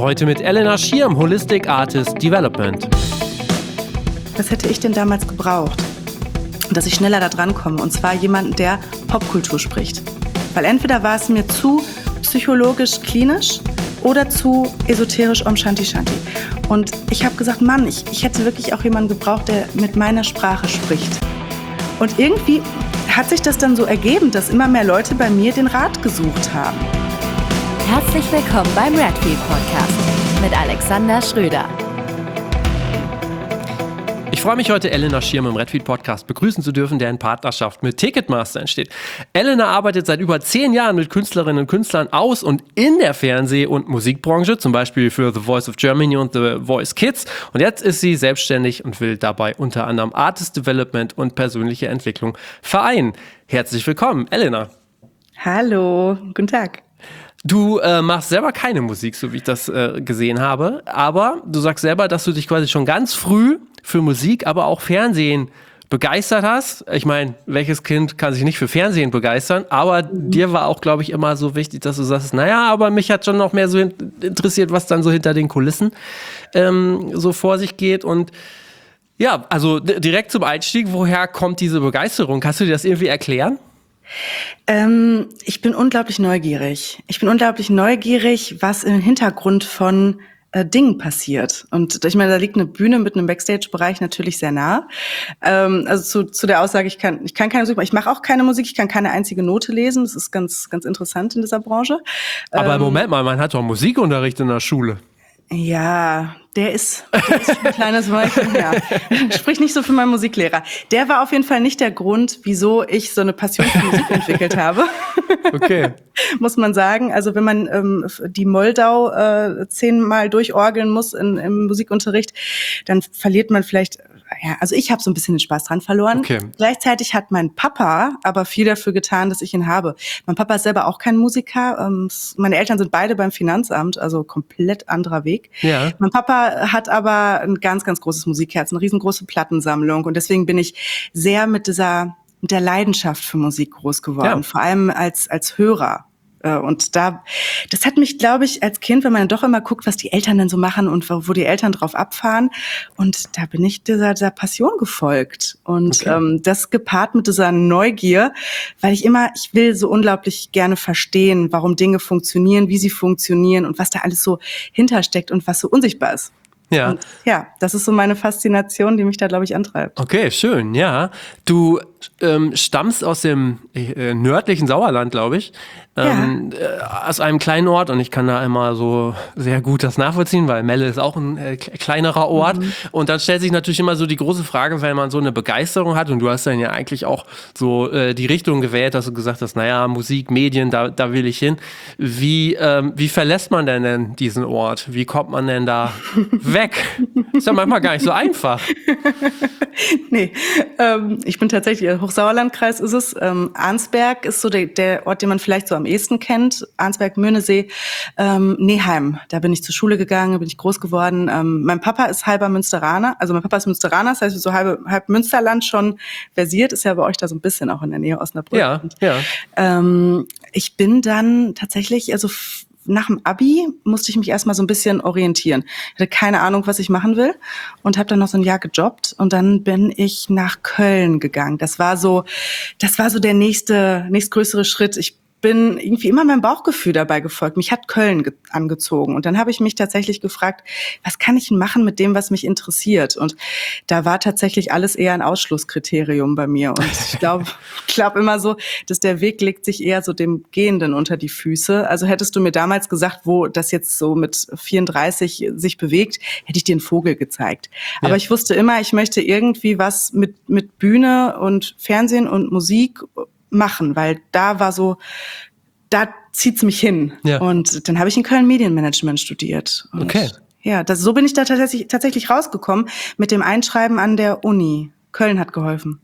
Heute mit Elena Schirm, Holistic Artist Development. Was hätte ich denn damals gebraucht, dass ich schneller da dran komme? Und zwar jemanden, der Popkultur spricht. Weil entweder war es mir zu psychologisch klinisch oder zu esoterisch Om Shanti Shanti. Und ich habe gesagt, Mann, ich hätte wirklich auch jemanden gebraucht, der mit meiner Sprache spricht. Und irgendwie hat sich das dann so ergeben, dass immer mehr Leute bei mir den Rat gesucht haben. Herzlich willkommen beim Redfield Podcast mit Alexander Schröder. Ich freue mich heute, Elena Schirm im Redfield Podcast begrüßen zu dürfen, der in Partnerschaft mit Ticketmaster entsteht. Elena arbeitet seit über 10 Jahren mit Künstlerinnen und Künstlern aus und in der Fernseh- und Musikbranche, zum Beispiel für The Voice of Germany und The Voice Kids. Und jetzt ist sie selbstständig und will dabei unter anderem Artist Development und persönliche Entwicklung vereinen. Herzlich willkommen, Elena. Hallo, guten Tag. Du machst selber keine Musik, so wie ich das gesehen habe, aber du sagst selber, dass du dich quasi schon ganz früh für Musik, aber auch Fernsehen begeistert hast. Ich meine, welches Kind kann sich nicht für Fernsehen begeistern, aber dir war auch, glaube ich, immer so wichtig, dass du sagst, naja, aber mich hat schon noch mehr so interessiert, was dann so hinter den Kulissen so vor sich geht. Und ja, also direkt zum Einstieg, woher kommt diese Begeisterung? Kannst du dir das irgendwie erklären? Ich bin unglaublich neugierig. Was im Hintergrund von Dingen passiert. Und ich meine, da liegt eine Bühne mit einem Backstage-Bereich natürlich sehr nah. Also zu der Aussage, ich kann keine Musik machen. Ich mache auch keine Musik, ich kann keine einzige Note lesen. Das ist ganz, ganz interessant in dieser Branche. Aber Moment mal, man hat doch Musikunterricht in der Schule. Ja, der ist ein kleines Weilchen, ja. Sprich nicht so für meinen Musiklehrer. Der war auf jeden Fall nicht der Grund, wieso ich so eine Passion für Musik entwickelt habe. Okay. Muss man sagen. Also wenn man die Moldau 10-mal durchorgeln muss im Musikunterricht, dann verliert man vielleicht, ja, also ich habe so ein bisschen den Spaß dran verloren. Okay. Gleichzeitig hat mein Papa aber viel dafür getan, dass ich ihn habe. Mein Papa ist selber auch kein Musiker. Meine Eltern sind beide beim Finanzamt, also komplett anderer Weg. Ja. Mein Papa hat aber ein ganz, ganz großes Musikherz, eine riesengroße Plattensammlung. Und deswegen bin ich sehr mit der Leidenschaft für Musik groß geworden, vor allem als Hörer. Und das hat mich, glaube ich, als Kind, wenn man dann doch immer guckt, was die Eltern denn so machen und wo die Eltern drauf abfahren. Und da bin ich dieser Passion gefolgt. Und das gepaart mit dieser Neugier, weil ich will so unglaublich gerne verstehen, warum Dinge funktionieren, wie sie funktionieren und was da alles so hintersteckt und was so unsichtbar ist. Ja. Und ja, das ist so meine Faszination, die mich da, glaube ich, antreibt. Okay, schön, ja. Du stammst aus dem nördlichen Sauerland, glaube ich, aus einem kleinen Ort, und ich kann da immer so sehr gut das nachvollziehen, weil Melle ist auch ein kleinerer Ort. Und dann stellt sich natürlich immer so die große Frage, wenn man so eine Begeisterung hat, und du hast dann ja eigentlich auch so die Richtung gewählt, dass du gesagt hast, naja, Musik, Medien, da will ich hin. Wie verlässt man denn diesen Ort? Wie kommt man denn da weg? Ist ja manchmal gar nicht so einfach. Nee, ich bin tatsächlich, Hochsauerlandkreis ist es. Arnsberg ist so der Ort, den man vielleicht so am ehesten kennt. Arnsberg, Möhnesee, Neheim. Da bin ich zur Schule gegangen, bin ich groß geworden. Mein Papa ist halber Münsteraner, also mein Papa ist Münsteraner, das heißt so halb Münsterland schon versiert, ist ja bei euch da so ein bisschen auch in der Nähe Osnabrück. Ja, ja. Ich bin dann tatsächlich, also nach dem Abi musste ich mich erstmal so ein bisschen orientieren. Ich hatte keine Ahnung, was ich machen will, und habe dann noch so ein Jahr gejobbt, und dann bin ich nach Köln gegangen. Das war so der nächstgrößere Schritt. Ich bin irgendwie immer meinem Bauchgefühl dabei gefolgt. Mich hat Köln angezogen. Und dann habe ich mich tatsächlich gefragt, was kann ich machen mit dem, was mich interessiert? Und da war tatsächlich alles eher ein Ausschlusskriterium bei mir. Und ich glaube immer so, dass der Weg legt sich eher so dem Gehenden unter die Füße. Also hättest du mir damals gesagt, wo das jetzt so mit 34 sich bewegt, hätte ich dir einen Vogel gezeigt. Ja. Aber ich wusste immer, ich möchte irgendwie was mit Bühne und Fernsehen und Musik machen, weil da zieht's mich hin. Ja. Und dann habe ich in Köln Medienmanagement studiert. Und okay. Ja, so bin ich da tatsächlich rausgekommen mit dem Einschreiben an der Uni. Köln hat geholfen.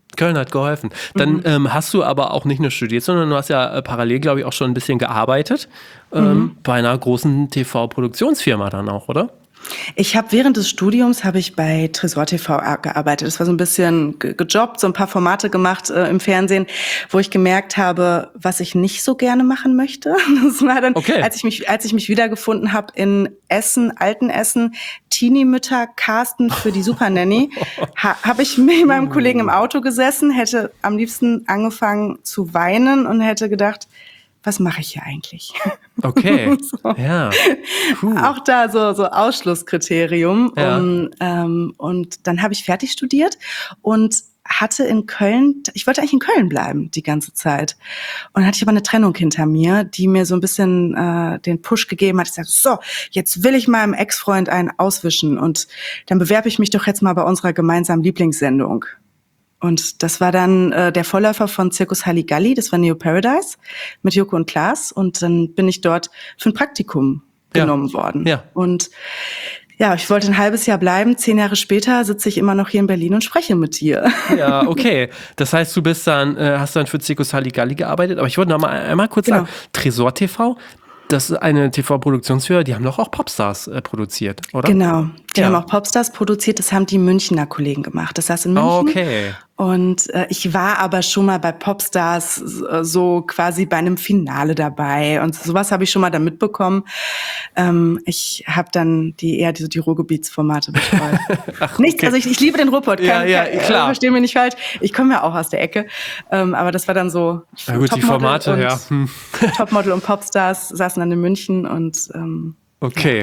Dann hast du aber auch nicht nur studiert, sondern du hast ja parallel, glaube ich, auch schon ein bisschen gearbeitet bei einer großen TV-Produktionsfirma dann auch, oder? Ich habe während des Studiums bei Tresor TV gearbeitet. Das war so ein bisschen gejobbt, so ein paar Formate gemacht im Fernsehen, wo ich gemerkt habe, was ich nicht so gerne machen möchte. Das war dann, als ich mich wiedergefunden habe in Essen, Altenessen, Teenie-Mütter casten für die Supernanny, habe ich mit meinem Kollegen im Auto gesessen, hätte am liebsten angefangen zu weinen und hätte gedacht, was mache ich hier eigentlich? Okay, so. Ja. Puh. Auch da so Ausschlusskriterium. Ja. Und dann habe ich fertig studiert und hatte in Köln, ich wollte eigentlich in Köln bleiben die ganze Zeit. Und dann hatte ich aber eine Trennung hinter mir, die mir so ein bisschen den Push gegeben hat. Ich sagte, so, jetzt will ich meinem Ex-Freund einen auswischen und dann bewerbe ich mich doch jetzt mal bei unserer gemeinsamen Lieblingssendung. Und das war dann der Vorläufer von Circus Halligalli, das war Neo Paradise mit Joko und Klaas. Und dann bin ich dort für ein Praktikum genommen worden. Ja. Und ja, ich wollte ein halbes Jahr bleiben. 10 Jahre später sitze ich immer noch hier in Berlin und spreche mit dir. Ja, okay. Das heißt, du bist dann, hast dann für Circus Halligalli gearbeitet. Aber ich wollte noch mal einmal kurz sagen, Tresor TV, das ist eine TV-Produktionsfirma, die haben doch auch Popstars produziert, oder? Genau, die haben auch Popstars produziert, das haben die Münchner Kollegen gemacht. Das heißt in München. Okay. Und ich war aber schon mal bei Popstars so quasi bei einem Finale dabei und sowas habe ich schon mal da mitbekommen. Ich habe dann die Ruhrgebietsformate betreut. Ach, Nichts, okay. also ich liebe den Ruhrpott, klar. Versteh mich nicht falsch. Ich komme ja auch aus der Ecke, aber das war dann so na gut, die Formate, Topmodel und Popstars saßen dann in München und okay.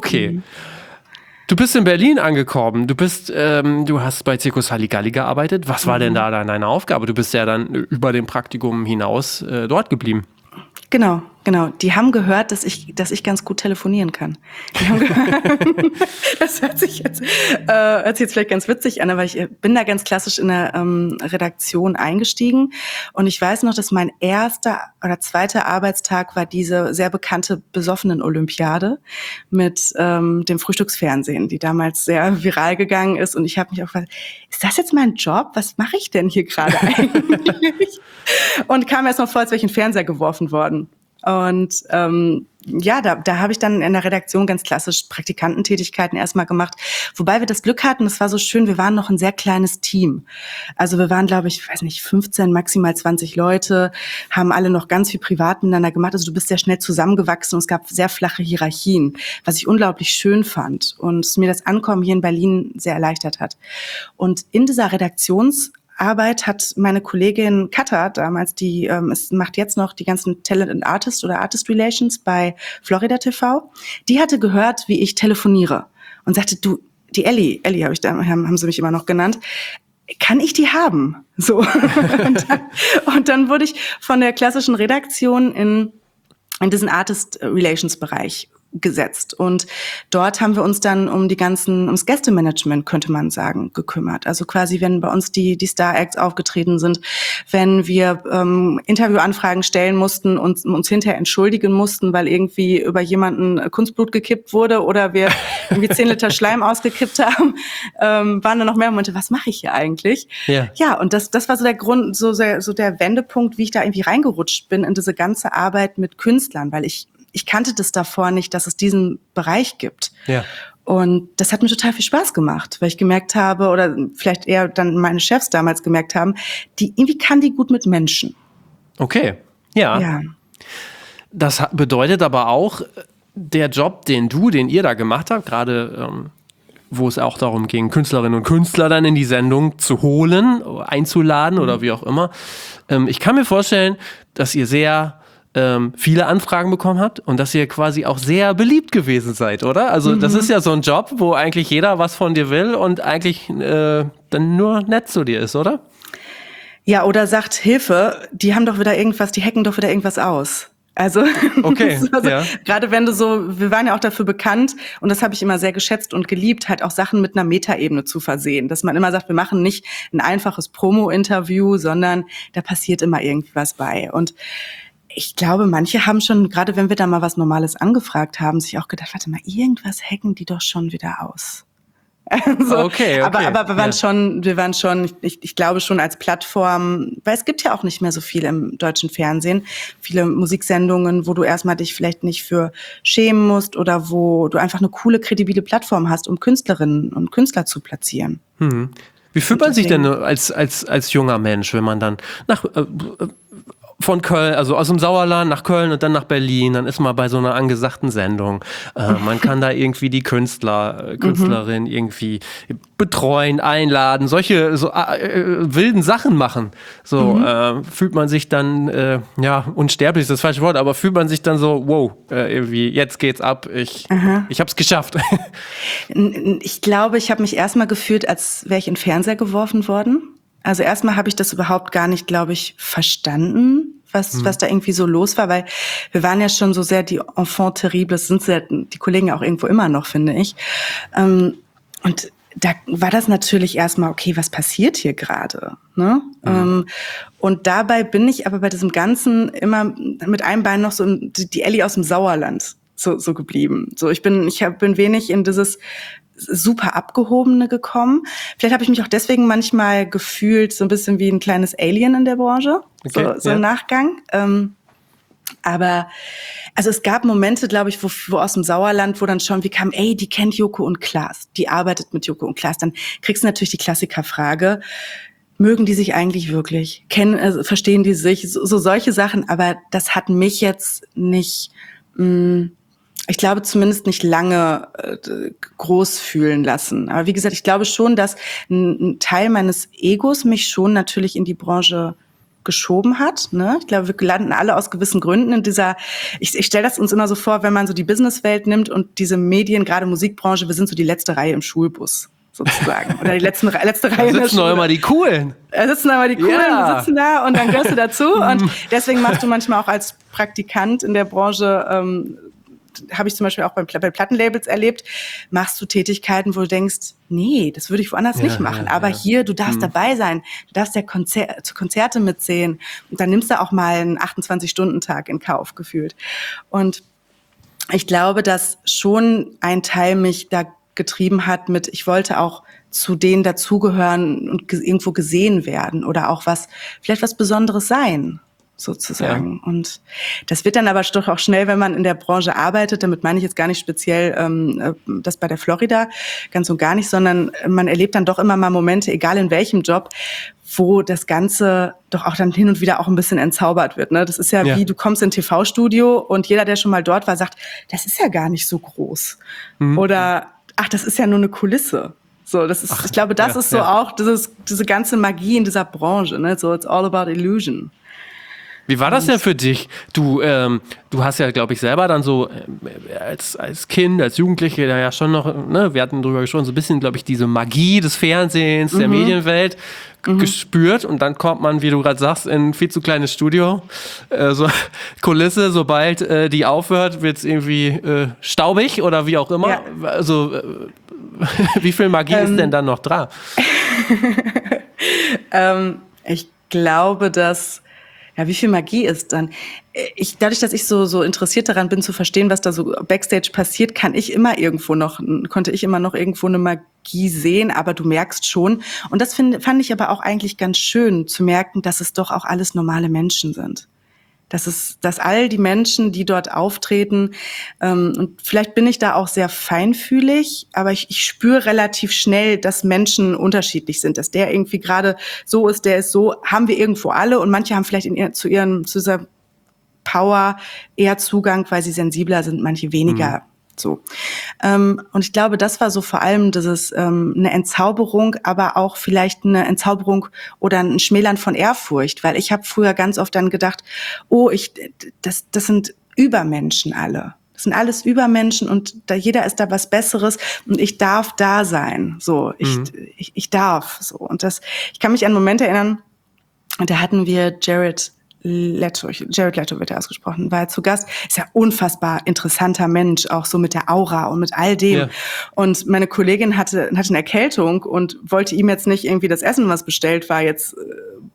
Du bist in Berlin angekommen. Du hast bei Circus Halligalli gearbeitet. Was war denn da deine Aufgabe? Du bist ja dann über dem Praktikum hinaus dort geblieben. Genau. Die haben gehört, dass ich ganz gut telefonieren kann. Die haben gehört, das hört sich jetzt vielleicht ganz witzig an, aber ich bin da ganz klassisch in der Redaktion eingestiegen. Und ich weiß noch, dass mein erster oder zweiter Arbeitstag war diese sehr bekannte Besoffenen-Olympiade mit dem Frühstücksfernsehen, die damals sehr viral gegangen ist. Und ich habe mich auch gefragt, ist das jetzt mein Job? Was mache ich denn hier gerade eigentlich? Und kam erst mal vor, als wäre ich in den Fernseher geworfen worden. Und da habe ich dann in der Redaktion ganz klassisch Praktikantentätigkeiten erstmal gemacht. Wobei wir das Glück hatten, das war so schön, wir waren noch ein sehr kleines Team. Also wir waren, glaube ich, 15, maximal 20 Leute, haben alle noch ganz viel privat miteinander gemacht. Also du bist sehr schnell zusammengewachsen und es gab sehr flache Hierarchien, was ich unglaublich schön fand und es mir das Ankommen hier in Berlin sehr erleichtert hat. Und in dieser Redaktionsarbeit hat meine Kollegin Katha damals, macht jetzt noch die ganzen Talent and Artist oder Artist Relations bei Florida TV, die hatte gehört, wie ich telefoniere und sagte, du, die Ellie haben sie mich immer noch genannt, kann ich die haben? So. und dann wurde ich von der klassischen Redaktion in diesen Artist Relations Bereich gesetzt. Und dort haben wir uns dann ums Gästemanagement, könnte man sagen, gekümmert. Also quasi, wenn bei uns die Star-Acts aufgetreten sind, wenn wir Interviewanfragen stellen mussten und uns hinterher entschuldigen mussten, weil irgendwie über jemanden Kunstblut gekippt wurde oder wir irgendwie 10 Liter Schleim ausgekippt haben, waren dann noch mehr Momente, was mache ich hier eigentlich? Ja, und das war so der Grund, so der Wendepunkt, wie ich da irgendwie reingerutscht bin in diese ganze Arbeit mit Künstlern, weil ich kannte das davor nicht, dass es diesen Bereich gibt. Ja. Und das hat mir total viel Spaß gemacht, weil ich gemerkt habe, oder vielleicht eher dann meine Chefs damals gemerkt haben, irgendwie kann die gut mit Menschen. Okay, ja. Das bedeutet aber auch, der Job, den ihr da gemacht habt, gerade wo es auch darum ging, Künstlerinnen und Künstler dann in die Sendung zu holen, einzuladen oder wie auch immer. Ich kann mir vorstellen, dass ihr sehr viele Anfragen bekommen habt und dass ihr quasi auch sehr beliebt gewesen seid, oder? Also das ist ja so ein Job, wo eigentlich jeder was von dir will und eigentlich dann nur nett zu dir ist, oder? Ja, oder sagt, Hilfe, die hacken doch wieder irgendwas aus. Also, okay, gerade wenn wir waren ja auch dafür bekannt und das habe ich immer sehr geschätzt und geliebt, halt auch Sachen mit einer Metaebene zu versehen, dass man immer sagt, wir machen nicht ein einfaches Promo-Interview, sondern da passiert immer irgendwie was bei. Und ich glaube, manche haben schon, gerade wenn wir da mal was Normales angefragt haben, sich auch gedacht, warte mal, irgendwas hacken die doch schon wieder aus. Also, okay. Aber wir waren schon, ich glaube schon als Plattform, weil es gibt ja auch nicht mehr so viel im deutschen Fernsehen, viele Musiksendungen, wo du erstmal dich vielleicht nicht für schämen musst oder wo du einfach eine coole, kredibile Plattform hast, um Künstlerinnen und Künstler zu platzieren. Wie fühlt man sich denn als junger Mensch, wenn man dann von Köln, also aus dem Sauerland nach Köln und dann nach Berlin, dann ist man bei so einer angesagten Sendung. Man kann da irgendwie die Künstlerin irgendwie betreuen, einladen, solche wilden Sachen machen. So fühlt man sich dann, unsterblich ist das falsche Wort, aber fühlt man sich dann so, wow, irgendwie, jetzt geht's ab, ich hab's geschafft. Ich glaube, ich habe mich erstmal gefühlt, als wäre ich in den Fernseher geworfen worden. Also erstmal habe ich das überhaupt gar nicht, glaube ich, verstanden, was da irgendwie so los war, weil wir waren ja schon so sehr die Enfant terribles, sind ja die Kollegen auch irgendwo immer noch, finde ich. Und da war das natürlich erstmal, okay, was passiert hier gerade? Ne? Und dabei bin ich aber bei diesem Ganzen immer mit einem Bein noch so die Elli aus dem Sauerland so geblieben. So, ich bin wenig in dieses super Abgehobene gekommen. Vielleicht habe ich mich auch deswegen manchmal gefühlt so ein bisschen wie ein kleines Alien in der Branche, so im Nachgang. Aber also es gab Momente, glaube ich, wo aus dem Sauerland, wo dann schon wie kam, die kennt Joko und Klaas, die arbeitet mit Joko und Klaas. Dann kriegst du natürlich die Klassikerfrage, mögen die sich eigentlich wirklich? Verstehen die sich? So solche Sachen, aber das hat mich jetzt nicht... ich glaube zumindest nicht lange groß fühlen lassen. Aber wie gesagt, ich glaube schon, dass ein Teil meines Egos mich schon natürlich in die Branche geschoben hat. Ne? Ich glaube, wir landen alle aus gewissen Gründen in dieser, ich stelle das uns immer so vor, wenn man so die Businesswelt nimmt und diese Medien, gerade Musikbranche, wir sind so die letzte Reihe im Schulbus sozusagen. Oder die letzte Reihe in der Schule. Da sitzen doch immer die Coolen. Sitzen da und dann gehörst du dazu. Und deswegen machst du manchmal auch als Praktikant in der Branche, habe ich zum Beispiel auch bei Plattenlabels erlebt, machst du Tätigkeiten, wo du denkst, nee, das würde ich woanders nicht machen. Aber hier, du darfst dabei sein, du darfst ja Konzerte mitsehen. Und dann nimmst du auch mal einen 28-Stunden-Tag in Kauf, gefühlt. Und ich glaube, dass schon ein Teil mich da getrieben hat mit, ich wollte auch zu denen dazugehören und irgendwo gesehen werden oder auch vielleicht was Besonderes sein, sozusagen. Ja. Und das wird dann aber doch auch schnell, wenn man in der Branche arbeitet, damit meine ich jetzt gar nicht speziell das bei der Florida, ganz und gar nicht, sondern man erlebt dann doch immer mal Momente, egal in welchem Job, wo das Ganze doch auch dann hin und wieder auch ein bisschen entzaubert wird. Ne? Das ist ja wie, du kommst in ein TV-Studio und jeder, der schon mal dort war, sagt, das ist ja gar nicht so groß. Oder, ach, das ist ja nur eine Kulisse. So, das ist, ich glaube, das ist so auch diese ganze Magie in dieser Branche. Ne? So, it's all about illusion. Wie war das denn für dich? Du hast ja, glaube ich, selber dann so als Kind, als Jugendliche da ja schon noch, ne, wir hatten drüber gesprochen, so ein bisschen, glaube ich, diese Magie des Fernsehens, der Medienwelt gespürt. Und dann kommt man, wie du gerade sagst, in ein viel zu kleines Studio. So Kulisse, sobald die aufhört, wird es irgendwie staubig oder wie auch immer. Ja. Also wie viel Magie ist denn dann noch dran? Ich glaube, dass wie viel Magie ist dann? Dadurch, dass ich so interessiert daran bin, zu verstehen, was da so Backstage passiert, konnte ich immer noch irgendwo eine Magie sehen, aber du merkst schon, und das fand ich aber auch eigentlich ganz schön, zu merken, dass es doch auch alles normale Menschen sind. Dass all die Menschen, die dort auftreten, und vielleicht bin ich da auch sehr feinfühlig, aber ich spüre relativ schnell, dass Menschen unterschiedlich sind, dass der irgendwie gerade so ist, der ist so, haben wir irgendwo alle, und manche haben vielleicht zu dieser Power eher Zugang, weil sie sensibler sind, manche weniger. So. Und ich glaube, das war so vor allem dieses eine Entzauberung, aber auch vielleicht eine Entzauberung oder ein Schmälern von Ehrfurcht, weil ich habe früher ganz oft dann gedacht, das sind Übermenschen alle. Das sind alles Übermenschen und jeder ist da was Besseres und ich darf da sein. So, ich darf. So. Und ich kann mich an Momente erinnern, da hatten wir Jared Leto wird er ausgesprochen, war er zu Gast. Ist ja unfassbar interessanter Mensch, auch so mit der Aura und mit all dem. Ja. Und meine Kollegin hatte eine Erkältung und wollte ihm jetzt nicht irgendwie das Essen, was bestellt war, jetzt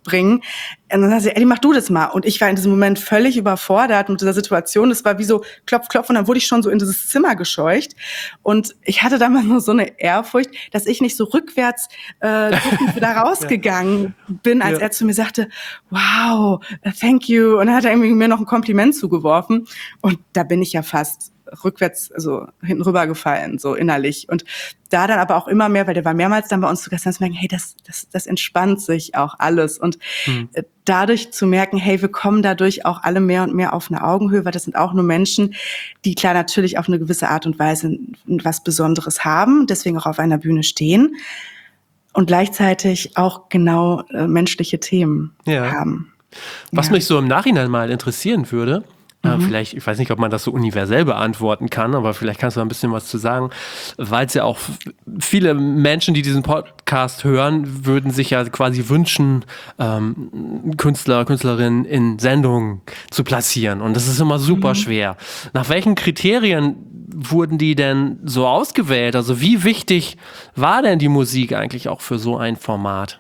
bringen. Und dann sagt sie, Elli, mach du das mal. Und ich war in diesem Moment völlig überfordert mit dieser Situation. Es war wie so klopf, klopf und dann wurde ich schon so in dieses Zimmer gescheucht. Und ich hatte damals nur so eine Ehrfurcht, dass ich nicht so rückwärts guckend wieder rausgegangen bin, als er zu mir sagte, wow, thank you. Und dann hat er irgendwie mir noch ein Kompliment zugeworfen. Und da bin ich ja fast rückwärts, also hinten rüber gefallen, so innerlich. Und da dann aber auch immer mehr, weil der war mehrmals dann bei uns zu Gast, zu merken, hey, das entspannt sich auch alles. Und dadurch zu merken, hey, wir kommen dadurch auch alle mehr und mehr auf eine Augenhöhe, weil das sind auch nur Menschen, die klar natürlich auf eine gewisse Art und Weise was Besonderes haben, deswegen auch auf einer Bühne stehen und gleichzeitig auch genau menschliche Themen haben. Was mich so im Nachhinein mal interessieren würde, vielleicht, ich weiß nicht, ob man das so universell beantworten kann, aber vielleicht kannst du da ein bisschen was zu sagen, weil es ja auch viele Menschen, die diesen Podcast hören, würden sich ja quasi wünschen, Künstler, Künstlerinnen in Sendungen zu platzieren. Und das ist immer super schwer. Nach welchen Kriterien wurden die denn so ausgewählt? Also wie wichtig war denn die Musik eigentlich auch für so ein Format?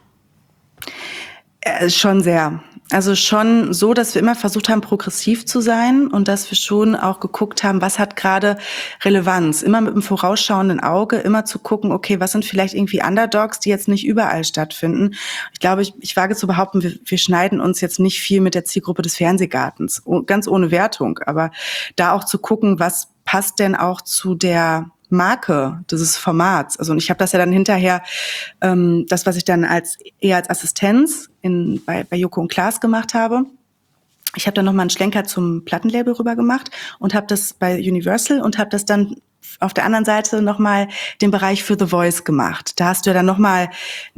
Schon sehr. Also schon so, dass wir immer versucht haben, progressiv zu sein und dass wir schon auch geguckt haben, was hat gerade Relevanz. Immer mit einem vorausschauenden Auge, immer zu gucken, okay, was sind vielleicht irgendwie Underdogs, die jetzt nicht überall stattfinden. Ich glaube, ich wage zu behaupten, wir schneiden uns jetzt nicht viel mit der Zielgruppe des Fernsehgartens, ganz ohne Wertung. Aber da auch zu gucken, was passt denn auch zu der Marke dieses Formats. Also und ich habe das ja dann hinterher, das, was ich dann eher als Assistenz bei Joko und Klaas gemacht habe. Ich habe dann nochmal einen Schlenker zum Plattenlabel rüber gemacht und habe das bei Universal und habe das dann auf der anderen Seite nochmal den Bereich für The Voice gemacht. Da hast du ja dann nochmal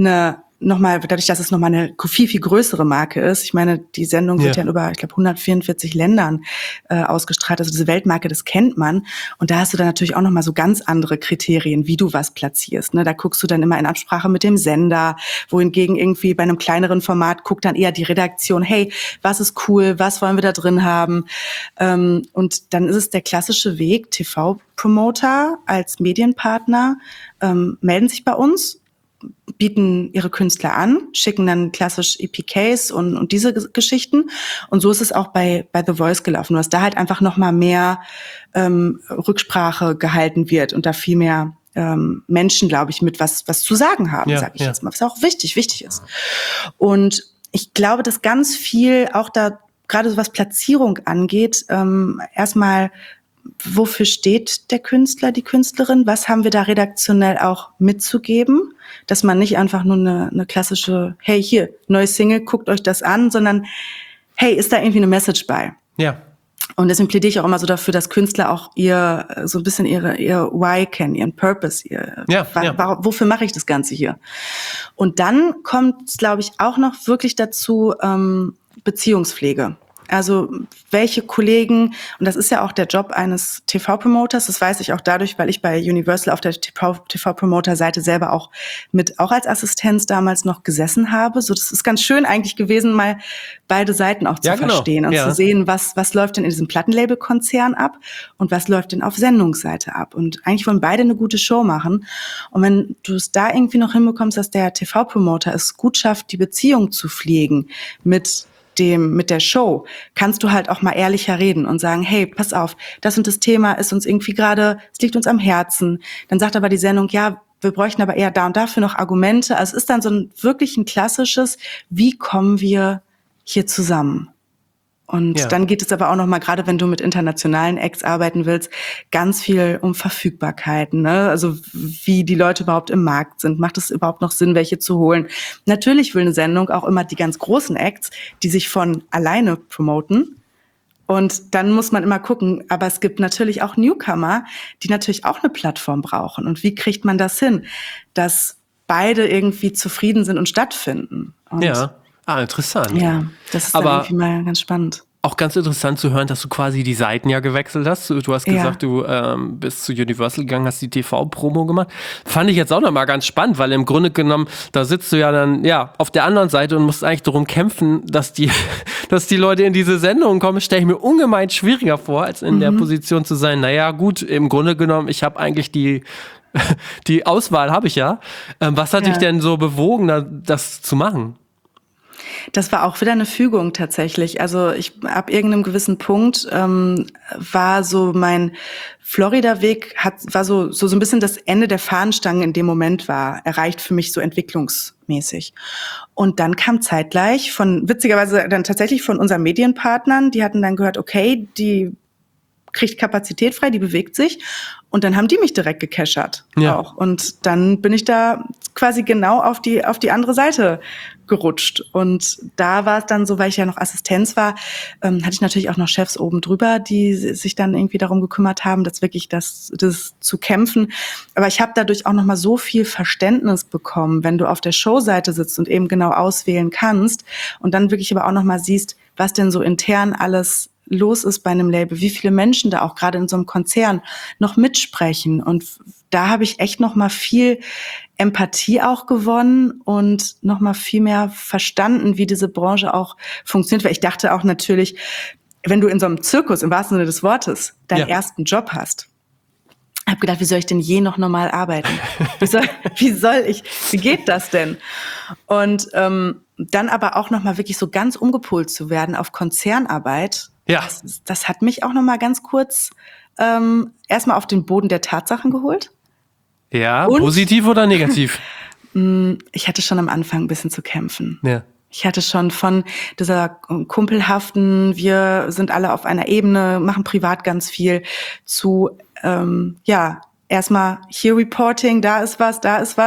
dadurch, dass es nochmal eine viel, viel größere Marke ist. Ich meine, die Sendung wird ja in über, ich glaube, 144 Ländern ausgestrahlt. Also diese Weltmarke, das kennt man. Und da hast du dann natürlich auch nochmal so ganz andere Kriterien, wie du was platzierst. Ne? Da guckst du dann immer in Absprache mit dem Sender, wohingegen irgendwie bei einem kleineren Format guckt dann eher die Redaktion, hey, was ist cool, was wollen wir da drin haben? Und dann ist es der klassische Weg, TV-Promoter als Medienpartner melden sich bei uns, bieten ihre Künstler an, schicken dann klassisch EPKs und diese Geschichten. Und so ist es auch bei The Voice gelaufen, dass da halt einfach noch mal mehr Rücksprache gehalten wird und da viel mehr Menschen, glaube ich, mit was zu sagen haben, sage ich jetzt mal, was auch wichtig ist. Und ich glaube, dass ganz viel auch da, gerade so was Platzierung angeht, erstmal wofür steht der Künstler, die Künstlerin? Was haben wir da redaktionell auch mitzugeben? Dass man nicht einfach nur eine klassische, hey, hier, neue Single, guckt euch das an, sondern hey, ist da irgendwie eine Message bei? Ja. Und deswegen plädiere ich auch immer so dafür, dass Künstler auch so ein bisschen ihr Why kennen, ihren Purpose, wofür mache ich das Ganze hier? Und dann kommt es, glaube ich, auch noch wirklich dazu, Beziehungspflege. Also welche Kollegen, und das ist ja auch der Job eines TV-Promoters, das weiß ich auch dadurch, weil ich bei Universal auf der TV-Promoter-Seite selber auch als Assistenz damals noch gesessen habe. So, das ist ganz schön eigentlich gewesen, mal beide Seiten auch zu verstehen und zu sehen, was läuft denn in diesem Plattenlabel-Konzern ab und was läuft denn auf Sendungsseite ab. Und eigentlich wollen beide eine gute Show machen. Und wenn du es da irgendwie noch hinbekommst, dass der TV-Promoter es gut schafft, die Beziehung zu pflegen mit der Show, kannst du halt auch mal ehrlicher reden und sagen, hey, pass auf, das und das Thema ist uns irgendwie gerade, es liegt uns am Herzen. Dann sagt aber die Sendung, ja, wir bräuchten aber eher da und dafür noch Argumente. Also es ist dann so wirklich ein klassisches, wie kommen wir hier zusammen? Und dann geht es aber auch noch mal, gerade wenn du mit internationalen Acts arbeiten willst, ganz viel um Verfügbarkeiten, ne? Also wie die Leute überhaupt im Markt sind. Macht es überhaupt noch Sinn, welche zu holen? Natürlich will eine Sendung auch immer die ganz großen Acts, die sich von alleine promoten. Und dann muss man immer gucken, aber es gibt natürlich auch Newcomer, die natürlich auch eine Plattform brauchen. Und wie kriegt man das hin, dass beide irgendwie zufrieden sind und stattfinden? Und interessant. Ja, das ist dann irgendwie mal ganz spannend. Auch ganz interessant zu hören, dass du quasi die Seiten ja gewechselt hast. Du hast gesagt, du bist zu Universal gegangen, hast die TV-Promo gemacht. Fand ich jetzt auch nochmal ganz spannend, weil im Grunde genommen, da sitzt du ja dann auf der anderen Seite und musst eigentlich darum kämpfen, dass die Leute in diese Sendung kommen. Stelle ich mir ungemein schwieriger vor, als in der Position zu sein. Naja, gut, im Grunde genommen, ich habe eigentlich die Auswahl habe ich ja. Was hat dich denn so bewogen, das zu machen? Das war auch wieder eine Fügung tatsächlich. Also ab irgendeinem gewissen Punkt war so mein Florida-Weg war so ein bisschen das Ende der Fahnenstange in dem Moment war erreicht für mich so entwicklungsmäßig. Und dann kam zeitgleich witzigerweise dann tatsächlich von unseren Medienpartnern, die hatten dann gehört, okay, die kriegt Kapazität frei, die bewegt sich. Und dann haben die mich direkt gecashert auch. Und dann bin ich da quasi genau auf die andere Seite gerutscht. Und da war es dann so, weil ich ja noch Assistenz war, hatte ich natürlich auch noch Chefs oben drüber, die sich dann irgendwie darum gekümmert haben, das zu kämpfen. Aber ich habe dadurch auch noch mal so viel Verständnis bekommen, wenn du auf der Showseite sitzt und eben genau auswählen kannst und dann wirklich aber auch noch mal siehst, was denn so intern alles los ist bei einem Label, wie viele Menschen da auch gerade in so einem Konzern noch mitsprechen. Und da habe ich echt noch mal viel Empathie auch gewonnen und noch mal viel mehr verstanden, wie diese Branche auch funktioniert. Weil ich dachte auch natürlich, wenn du in so einem Zirkus, im wahrsten Sinne des Wortes, deinen ersten Job hast, habe gedacht, wie soll ich denn je noch normal arbeiten? Wie geht das denn? Und dann aber auch noch mal wirklich so ganz umgepolt zu werden auf Konzernarbeit, das hat mich auch noch mal ganz kurz erstmal auf den Boden der Tatsachen geholt. Ja, und, positiv oder negativ? Ich hatte schon am Anfang ein bisschen zu kämpfen. Ja. Ich hatte schon von dieser kumpelhaften, wir sind alle auf einer Ebene, machen privat ganz viel, zu erstmal hier Reporting, da ist was.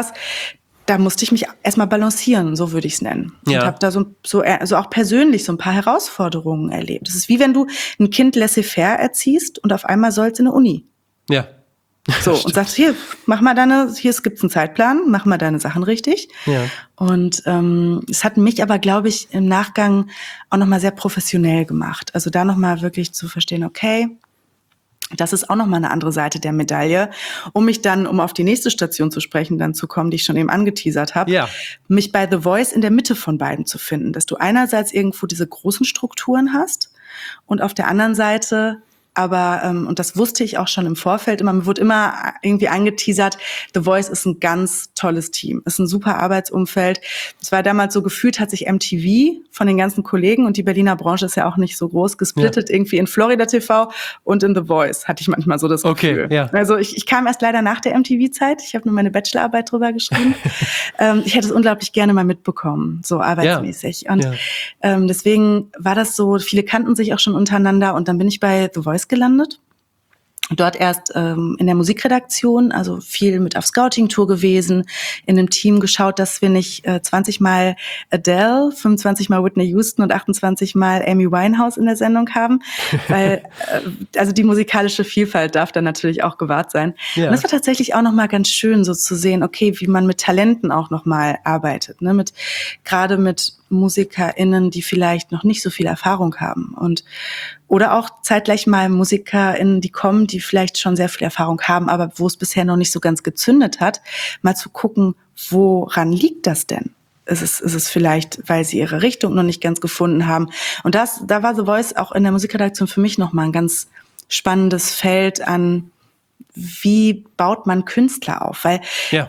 Da musste ich mich erstmal balancieren, so würde ich es nennen. Ja. Und habe da so auch persönlich so ein paar Herausforderungen erlebt. Es ist wie wenn du ein Kind laissez-faire erziehst und auf einmal soll es in eine Uni. Ja. So, und sagst, hier gibt's einen Zeitplan, mach mal deine Sachen richtig. Ja. Und es hat mich aber, glaube ich, im Nachgang auch nochmal sehr professionell gemacht. Also da nochmal wirklich zu verstehen, okay, das ist auch nochmal eine andere Seite der Medaille, um auf die nächste Station zu sprechen, dann zu kommen, die ich schon eben angeteasert habe, mich bei The Voice in der Mitte von beiden zu finden, dass du einerseits irgendwo diese großen Strukturen hast und auf der anderen Seite aber, und das wusste ich auch schon im Vorfeld immer, mir wurde immer irgendwie angeteasert, The Voice ist ein ganz tolles Team, ist ein super Arbeitsumfeld. Es war damals so gefühlt, hat sich MTV von den ganzen Kollegen, und die Berliner Branche ist ja auch nicht so groß, gesplittet irgendwie in Florida TV und in The Voice, hatte ich manchmal so das Gefühl. Okay, ja. Also ich kam erst leider nach der MTV-Zeit, ich habe nur meine Bachelorarbeit drüber geschrieben. Ich hätte es unglaublich gerne mal mitbekommen, so arbeitsmäßig. Und deswegen war das so, viele kannten sich auch schon untereinander, und dann bin ich bei The Voice gelandet. Dort erst in der Musikredaktion, also viel mit auf Scouting-Tour gewesen, in einem Team geschaut, dass wir nicht 20 Mal Adele, 25 Mal Whitney Houston und 28 Mal Amy Winehouse in der Sendung haben, weil also die musikalische Vielfalt darf dann natürlich auch gewahrt sein. Ja. Und das war tatsächlich auch nochmal ganz schön, so zu sehen, okay, wie man mit Talenten auch nochmal arbeitet, ne? Gerade mit MusikerInnen, die vielleicht noch nicht so viel Erfahrung haben, oder auch zeitgleich mal MusikerInnen, die kommen, die vielleicht schon sehr viel Erfahrung haben, aber wo es bisher noch nicht so ganz gezündet hat, mal zu gucken, woran liegt das denn? Ist es vielleicht, weil sie ihre Richtung noch nicht ganz gefunden haben? Und da war The Voice auch in der Musikredaktion für mich nochmal ein ganz spannendes Feld an, wie baut man Künstler auf? Weil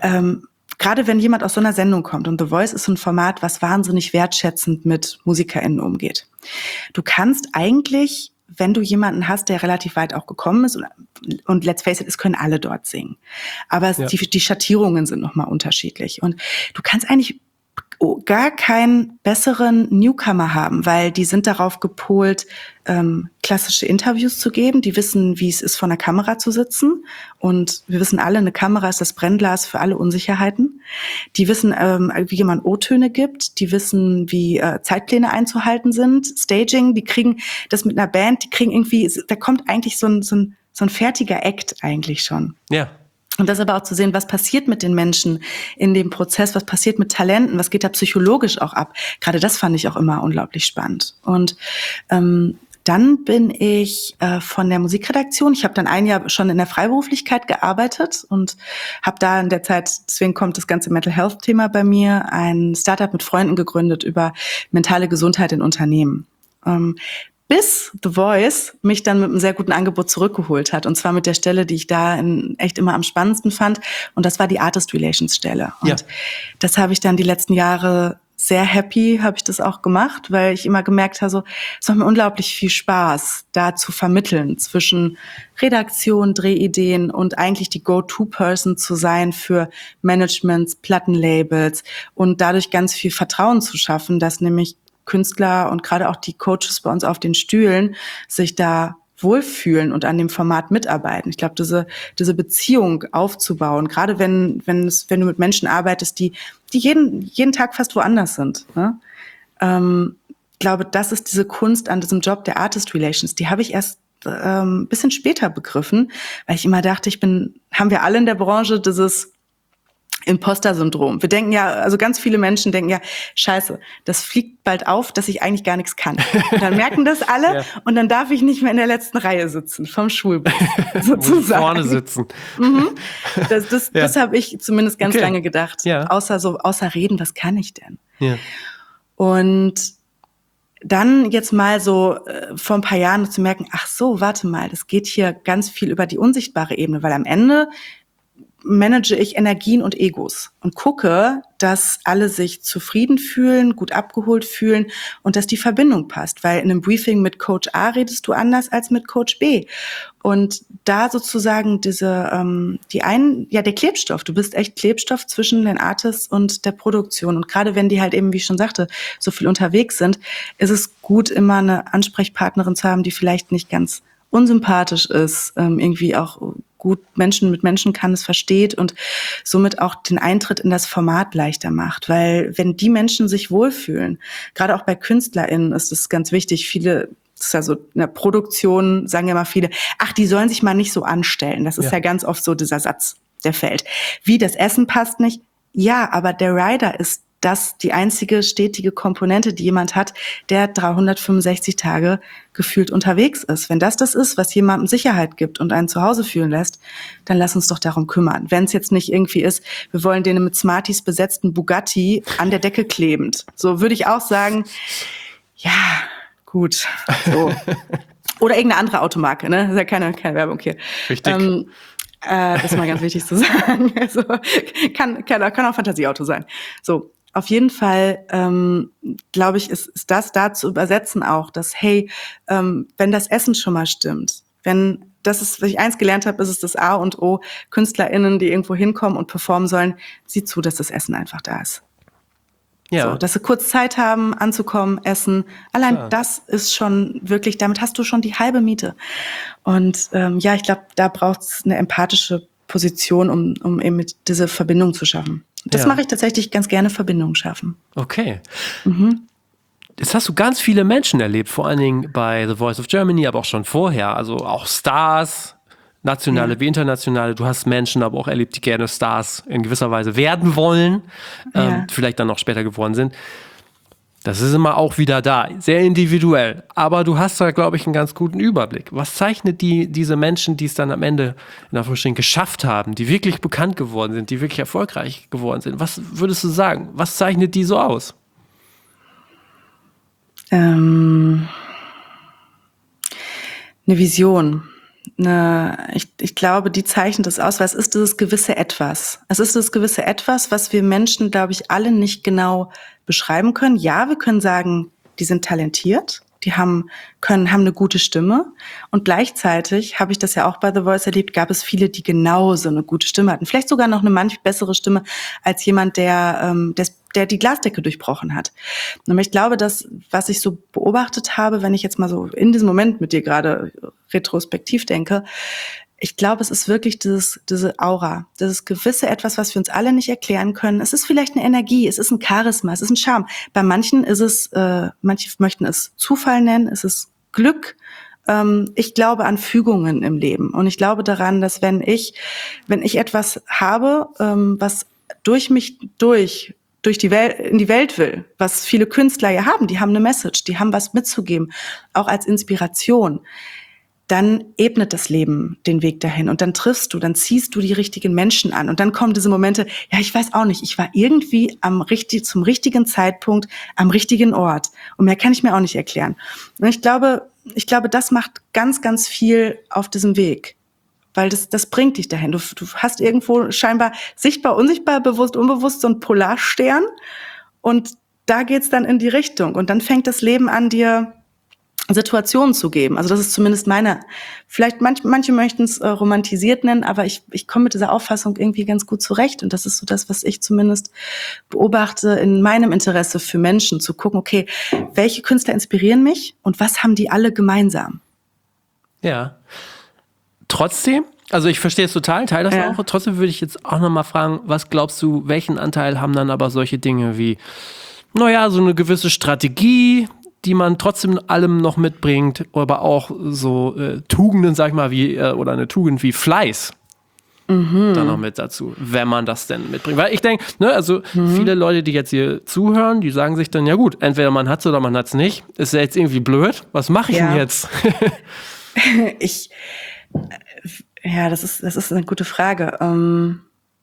gerade wenn jemand aus so einer Sendung kommt, und The Voice ist so ein Format, was wahnsinnig wertschätzend mit MusikerInnen umgeht. Du kannst eigentlich, wenn du jemanden hast, der relativ weit auch gekommen ist, und let's face it, es können alle dort singen. Aber die Schattierungen sind nochmal unterschiedlich. Und du kannst eigentlich gar keinen besseren Newcomer haben, weil die sind darauf gepolt, klassische Interviews zu geben. Die wissen, wie es ist, vor einer Kamera zu sitzen. Und wir wissen alle, eine Kamera ist das Brennglas für alle Unsicherheiten. Die wissen, wie man O-Töne gibt. Die wissen, wie Zeitpläne einzuhalten sind. Staging, die kriegen das mit einer Band, die kriegen irgendwie, da kommt eigentlich so ein fertiger Act eigentlich schon. Ja. Und das aber auch zu sehen, was passiert mit den Menschen in dem Prozess, was passiert mit Talenten, was geht da psychologisch auch ab. Gerade das fand ich auch immer unglaublich spannend. Und dann bin ich von der Musikredaktion, ich habe dann ein Jahr schon in der Freiberuflichkeit gearbeitet und habe da in der Zeit, deswegen kommt das ganze Mental Health-Thema bei mir, ein Startup mit Freunden gegründet über mentale Gesundheit in Unternehmen. Bis The Voice mich dann mit einem sehr guten Angebot zurückgeholt hat. Und zwar mit der Stelle, die ich da echt immer am spannendsten fand. Und das war die Artist Relations Stelle. Und das habe ich dann die letzten Jahre sehr happy habe ich das auch gemacht, weil ich immer gemerkt habe, so, es macht mir unglaublich viel Spaß, da zu vermitteln zwischen Redaktion, Drehideen und eigentlich die Go-To-Person zu sein für Managements, Plattenlabels und dadurch ganz viel Vertrauen zu schaffen, dass nämlich Künstler und gerade auch die Coaches bei uns auf den Stühlen sich da wohlfühlen und an dem Format mitarbeiten. Ich glaube, diese Beziehung aufzubauen, gerade wenn du mit Menschen arbeitest, die jeden Tag fast woanders sind. Ne? Glaube, das ist diese Kunst an diesem Job der Artist Relations. Die habe ich erst ein bisschen später begriffen, weil ich immer dachte, haben wir alle in der Branche dieses Imposter-Syndrom. Wir denken ja, also ganz viele Menschen denken ja, scheiße, das fliegt bald auf, dass ich eigentlich gar nichts kann. Und dann merken das alle ja. Und dann darf ich nicht mehr in der letzten Reihe sitzen, vom Schulbus sozusagen. Vorne sitzen. Das habe ich zumindest ganz lange gedacht. Ja. Außer reden, was kann ich denn? Ja. Und dann jetzt mal so vor ein paar Jahren zu merken, ach so, warte mal, das geht hier ganz viel über die unsichtbare Ebene, weil am Ende manage ich Energien und Egos und gucke, dass alle sich zufrieden fühlen, gut abgeholt fühlen und dass die Verbindung passt. Weil in einem Briefing mit Coach A redest du anders als mit Coach B. Und da sozusagen der Klebstoff, du bist echt Klebstoff zwischen den Artists und der Produktion. Und gerade wenn die halt eben, wie ich schon sagte, so viel unterwegs sind, ist es gut, immer eine Ansprechpartnerin zu haben, die vielleicht nicht ganz unsympathisch ist, irgendwie auch gut mit Menschen kann, es versteht und somit auch den Eintritt in das Format leichter macht. Weil wenn die Menschen sich wohlfühlen, gerade auch bei KünstlerInnen ist es ganz wichtig, das ist ja so in der Produktion, sagen ja immer viele, ach, die sollen sich mal nicht so anstellen. Das ist ja ganz oft so dieser Satz, der fällt. Wie, das Essen passt nicht? Ja, aber der Rider ist das die einzige stetige Komponente, die jemand hat, der 365 Tage gefühlt unterwegs ist. Wenn das ist, was jemandem Sicherheit gibt und einen zu Hause fühlen lässt, dann lass uns doch darum kümmern. Wenn es jetzt nicht irgendwie ist, wir wollen den mit Smarties besetzten Bugatti an der Decke klebend. So würde ich auch sagen, ja, gut. So. Oder irgendeine andere Automarke, ne? Das ist ja keine Werbung hier. Richtig. Das ist mal ganz wichtig zu sagen. Also, kann auch Fantasieauto sein. So. Auf jeden Fall, glaube ich, ist das da zu übersetzen auch, dass, hey, wenn das Essen schon mal stimmt, wenn das ist, was ich eins gelernt habe, ist es das A und O, KünstlerInnen, die irgendwo hinkommen und performen sollen, sieh zu, dass das Essen einfach da ist. Ja. So, dass sie kurz Zeit haben, anzukommen, essen. Allein das ist schon wirklich, damit hast du schon die halbe Miete. Und ich glaube, da braucht es eine empathische Position, um eben diese Verbindung zu schaffen. Das mache ich tatsächlich ganz gerne, Verbindungen schaffen. Okay. Jetzt hast du ganz viele Menschen erlebt, vor allen Dingen bei The Voice of Germany, aber auch schon vorher. Also auch Stars, nationale wie internationale. Du hast Menschen aber auch erlebt, die gerne Stars in gewisser Weise werden wollen, vielleicht dann noch später geworden sind. Das ist immer auch wieder da, sehr individuell. Aber du hast da, glaube ich, einen ganz guten Überblick. Was zeichnet diese Menschen, die es dann am Ende in Anführungsstrichen geschafft haben, die wirklich bekannt geworden sind, die wirklich erfolgreich geworden sind? Was würdest du sagen? Was zeichnet die so aus? Eine Vision. Ich glaube, die zeichnet es aus, weil es ist dieses gewisse Etwas. Es ist das gewisse Etwas, was wir Menschen, glaube ich, alle nicht genau beschreiben können. Ja, wir können sagen, die sind talentiert, die haben eine gute Stimme. Und gleichzeitig habe ich das ja auch bei The Voice erlebt, gab es viele, die genauso eine gute Stimme hatten. Vielleicht sogar noch eine manch bessere Stimme als jemand, der die Glasdecke durchbrochen hat. Aber ich glaube, dass, was ich so beobachtet habe, wenn ich jetzt mal so in diesem Moment mit dir gerade retrospektiv denke, ich glaube, es ist wirklich diese Aura, dieses gewisse Etwas, was wir uns alle nicht erklären können. Es ist vielleicht eine Energie, es ist ein Charisma, es ist ein Charme. Bei manchen ist es, manche möchten es Zufall nennen, es ist Glück. Ich glaube an Fügungen im Leben und ich glaube daran, dass wenn ich etwas habe, was durch mich durch die Welt, in die Welt will, was viele Künstler ja haben, die haben eine Message, die haben was mitzugeben, auch als Inspiration, dann ebnet das Leben den Weg dahin und dann dann ziehst du die richtigen Menschen an und dann kommen diese Momente, ja, ich weiß auch nicht, ich war irgendwie zum richtigen Zeitpunkt am richtigen Ort und mehr kann ich mir auch nicht erklären. Und ich glaube, das macht ganz, ganz viel auf diesem Weg. Weil das bringt dich dahin. Du hast irgendwo scheinbar sichtbar, unsichtbar, bewusst, unbewusst so einen Polarstern und da geht's dann in die Richtung. Und dann fängt das Leben an, dir Situationen zu geben. Also das ist zumindest vielleicht manche möchten es romantisiert nennen, aber ich komme mit dieser Auffassung irgendwie ganz gut zurecht. Und das ist so das, was ich zumindest beobachte in meinem Interesse für Menschen, zu gucken, okay, welche Künstler inspirieren mich und was haben die alle gemeinsam? Ja. Trotzdem, also ich verstehe es total, teile das auch. Trotzdem würde ich jetzt auch nochmal fragen, was glaubst du, welchen Anteil haben dann aber solche Dinge wie, so eine gewisse Strategie, die man trotzdem allem noch mitbringt, aber auch so Tugenden, sag ich mal, oder eine Tugend wie Fleiß dann noch mit dazu, wenn man das denn mitbringt. Weil ich denke, viele Leute, die jetzt hier zuhören, die sagen sich dann, ja gut, entweder man hat's oder man hat's nicht. Ist ja jetzt irgendwie blöd. Was mache ich denn jetzt? Das ist eine gute Frage.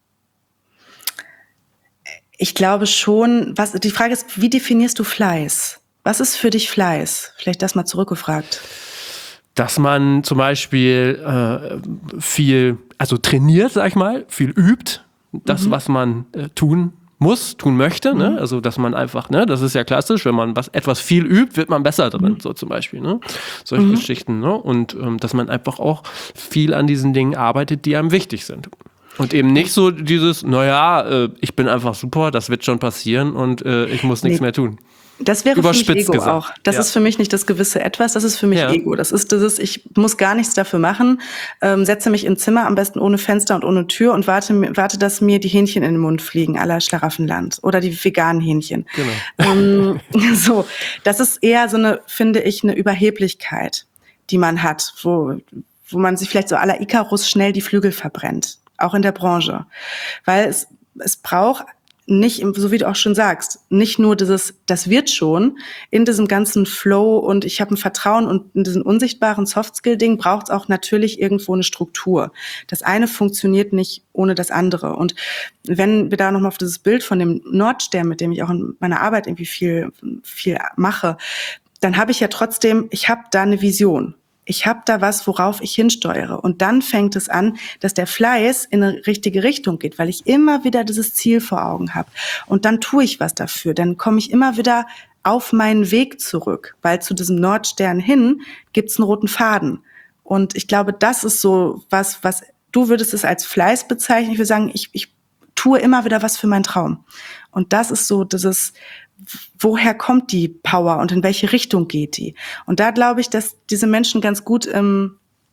Ich glaube schon, die Frage ist, wie definierst du Fleiß? Was ist für dich Fleiß? Vielleicht das mal zurückgefragt. Dass man zum Beispiel viel trainiert, sag ich mal, viel übt. Das, was man tun möchte. Ne? Also, dass man einfach, das ist ja klassisch, wenn man etwas viel übt, wird man besser drin, so zum Beispiel. Ne? Solche Geschichten. Ne? Und dass man einfach auch viel an diesen Dingen arbeitet, die einem wichtig sind. Und eben nicht so dieses, ich bin einfach super, das wird schon passieren und ich muss nichts mehr tun. Das wäre für mich Ego gesagt. auch. Das ist für mich nicht das gewisse Etwas, das ist für mich Ego. Das ist ich muss gar nichts dafür machen, setze mich ins Zimmer, am besten ohne Fenster und ohne Tür und warte, dass mir die Hähnchen in den Mund fliegen, à la Schlaraffenland. Oder die veganen Hähnchen. Genau. Das ist eher so finde ich, eine Überheblichkeit, die man hat, wo man sich vielleicht so à la Icarus schnell die Flügel verbrennt. Auch in der Branche. Weil es braucht nicht, so wie du auch schon sagst, nicht nur das wird schon, in diesem ganzen Flow und ich habe ein Vertrauen und in diesem unsichtbaren Soft-Skill-Ding braucht es auch natürlich irgendwo eine Struktur. Das eine funktioniert nicht ohne das andere. Und wenn wir da nochmal auf dieses Bild von dem Nordstern, mit dem ich auch in meiner Arbeit irgendwie viel mache, dann habe ich ja trotzdem, ich habe da eine Vision. Ich habe da was, worauf ich hinsteuere. Und dann fängt es an, dass der Fleiß in eine richtige Richtung geht, weil ich immer wieder dieses Ziel vor Augen habe. Und dann tue ich was dafür. Dann komme ich immer wieder auf meinen Weg zurück, weil zu diesem Nordstern hin gibt's einen roten Faden. Und ich glaube, das ist so was du würdest es als Fleiß bezeichnen. Ich würde sagen, ich tue immer wieder was für meinen Traum. Und das ist so dieses, woher kommt die Power und in welche Richtung geht die? Und da glaube ich, dass diese Menschen ganz gut immer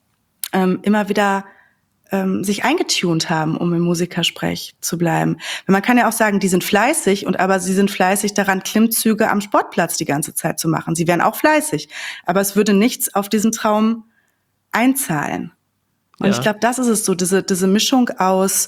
wieder sich eingetunt haben, um im Musikersprech zu bleiben. Man kann ja auch sagen, die sind fleißig, aber sie sind fleißig daran, Klimmzüge am Sportplatz die ganze Zeit zu machen. Sie wären auch fleißig, aber es würde nichts auf diesen Traum einzahlen. Und ich glaube, das ist es so, diese Mischung aus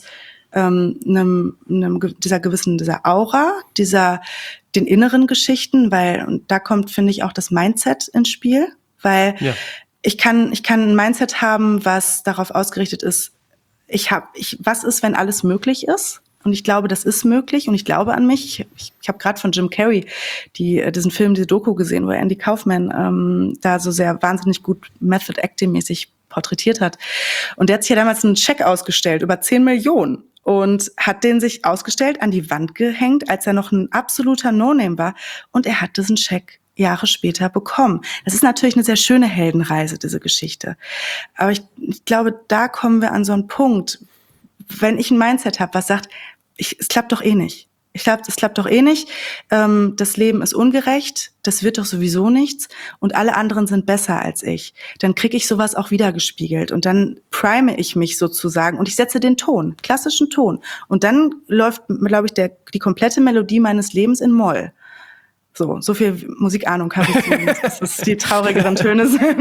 dieser Aura, den inneren Geschichten, und da kommt, finde ich, auch das Mindset ins Spiel, weil ich kann ein Mindset haben, was darauf ausgerichtet ist, was ist, wenn alles möglich ist? Und ich glaube, das ist möglich und ich glaube an mich. Ich habe gerade von Jim Carrey diesen Film, diese Doku gesehen, wo er Andy Kaufman da so sehr wahnsinnig gut Method Acting-mäßig porträtiert hat. Und der hat sich ja damals einen Scheck ausgestellt, über 10 Millionen. Und hat den sich ausgestellt, an die Wand gehängt, als er noch ein absoluter No-Name war. Und er hat diesen Scheck Jahre später bekommen. Das ist natürlich eine sehr schöne Heldenreise, diese Geschichte. Aber ich glaube, da kommen wir an so einen Punkt, wenn ich ein Mindset habe, was sagt, es klappt doch eh nicht. Es klappt doch eh nicht. Das Leben ist ungerecht. Das wird doch sowieso nichts. Und alle anderen sind besser als ich. Dann kriege ich sowas auch wiedergespiegelt. Und dann prime ich mich sozusagen. Und ich setze den Ton, klassischen Ton. Und dann läuft, glaube ich, die komplette Melodie meines Lebens in Moll. So viel Musikahnung habe ich zumindest, dass es die traurigeren Töne sind.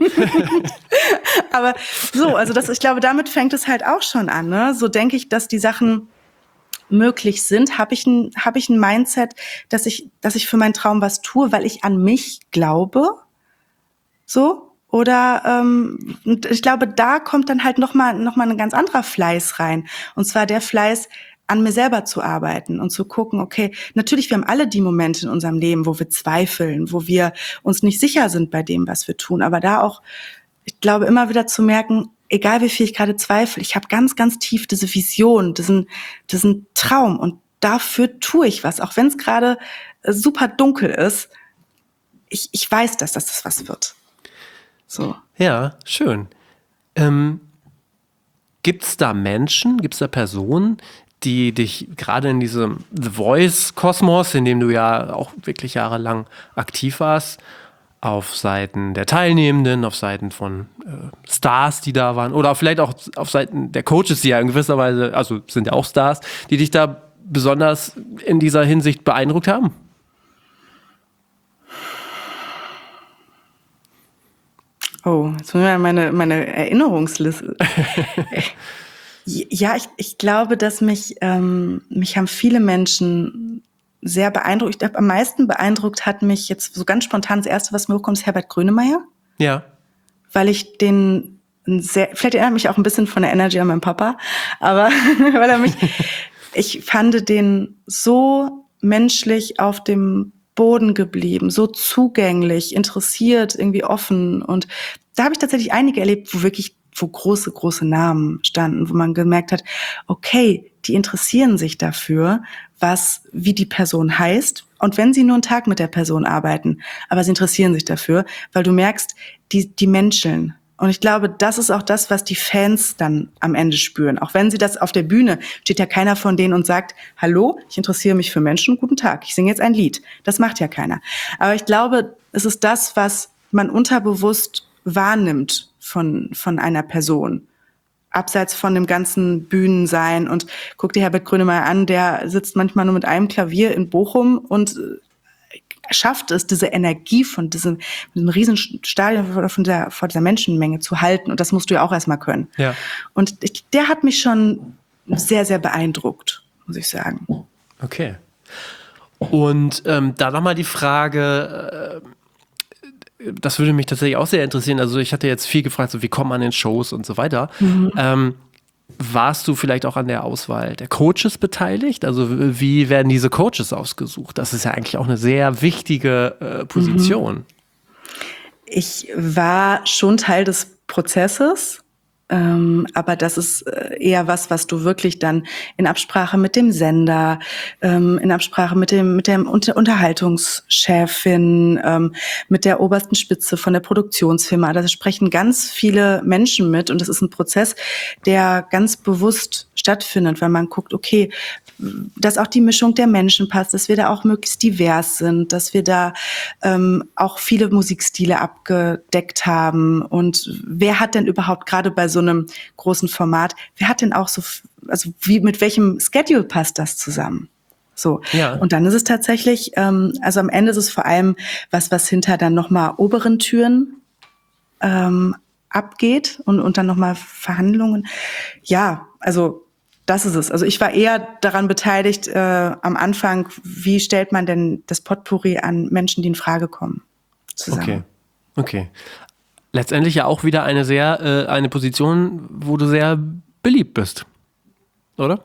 Aber ich glaube, damit fängt es halt auch schon an. Ne? So denke ich, dass die Sachen möglich sind, habe ich ein Mindset, dass ich für meinen Traum was tue, weil ich an mich glaube, so, oder ich glaube, da kommt dann halt noch mal ein ganz anderer Fleiß rein, und zwar der Fleiß, an mir selber zu arbeiten und zu gucken, okay, natürlich, wir haben alle die Momente in unserem Leben, wo wir zweifeln, wo wir uns nicht sicher sind bei dem, was wir tun, aber da auch, ich glaube, immer wieder zu merken, egal wie viel ich gerade zweifle, ich habe ganz, ganz tief diese Vision, diesen Traum, und dafür tue ich was, auch wenn es gerade super dunkel ist. Ich weiß, dass das was wird. So. Ja, schön. Gibt es da Menschen, gibt es da Personen, die dich gerade in diesem The Voice-Kosmos, in dem du ja auch wirklich jahrelang aktiv warst, auf Seiten der Teilnehmenden, auf Seiten von Stars, die da waren, oder vielleicht auch auf Seiten der Coaches, die ja in gewisser Weise, also sind ja auch Stars, die dich da besonders in dieser Hinsicht beeindruckt haben? Oh, jetzt muss ich mal meine Erinnerungsliste. Ja, ich glaube, dass mich haben viele Menschen sehr beeindruckt. Ich glaube, am meisten beeindruckt hat mich jetzt so ganz spontan das Erste, was mir hochkommt, ist Herbert Grönemeyer. Ja. Weil ich den vielleicht erinnert mich auch ein bisschen von der Energy an meinen Papa, aber weil ich fand den so menschlich auf dem Boden geblieben, so zugänglich, interessiert, irgendwie offen. Und da habe ich tatsächlich einige erlebt, wo große Namen standen, wo man gemerkt hat, okay, die interessieren sich dafür, wie die Person heißt. Und wenn sie nur einen Tag mit der Person arbeiten, aber sie interessieren sich dafür, weil du merkst, die menscheln. Und ich glaube, das ist auch das, was die Fans dann am Ende spüren. Auch wenn sie das auf der Bühne, steht ja keiner von denen und sagt, hallo, ich interessiere mich für Menschen, guten Tag, ich singe jetzt ein Lied. Das macht ja keiner. Aber ich glaube, es ist das, was man unterbewusst wahrnimmt von einer Person. Abseits von dem ganzen Bühnensein. Und guck dir Herbert Grönemeyer an, der sitzt manchmal nur mit einem Klavier in Bochum und schafft es, diese Energie von diesem riesen Stadion vor dieser Menschenmenge zu halten. Und das musst du ja auch erstmal können. Ja. Und der hat mich schon sehr, sehr beeindruckt, muss ich sagen. Okay. Und da nochmal die Frage, das würde mich tatsächlich auch sehr interessieren. Also ich hatte jetzt viel gefragt, so wie kommt man in Shows und so weiter. Warst du vielleicht auch an der Auswahl der Coaches beteiligt? Also wie werden diese Coaches ausgesucht? Das ist ja eigentlich auch eine sehr wichtige Position. Ich war schon Teil des Prozesses. Aber das ist eher was du wirklich dann in Absprache mit dem Sender, in Absprache mit der Unterhaltungschefin, mit der obersten Spitze von der Produktionsfirma. Da sprechen ganz viele Menschen mit und das ist ein Prozess, der ganz bewusst stattfindet, weil man guckt, okay, dass auch die Mischung der Menschen passt, dass wir da auch möglichst divers sind, dass wir da auch viele Musikstile abgedeckt haben und wer hat denn überhaupt gerade bei so einem großen Format, wer hat denn auch so, also mit welchem Schedule passt das zusammen? So. Ja. Und dann ist es tatsächlich, also am Ende ist es vor allem was hinter dann nochmal oberen Türen abgeht und dann nochmal Verhandlungen. Ja, also das ist es. Also ich war eher daran beteiligt am Anfang, wie stellt man denn das Potpourri an Menschen, die in Frage kommen, zusammen. Okay. Letztendlich ja auch wieder eine Position, wo du sehr beliebt bist, oder?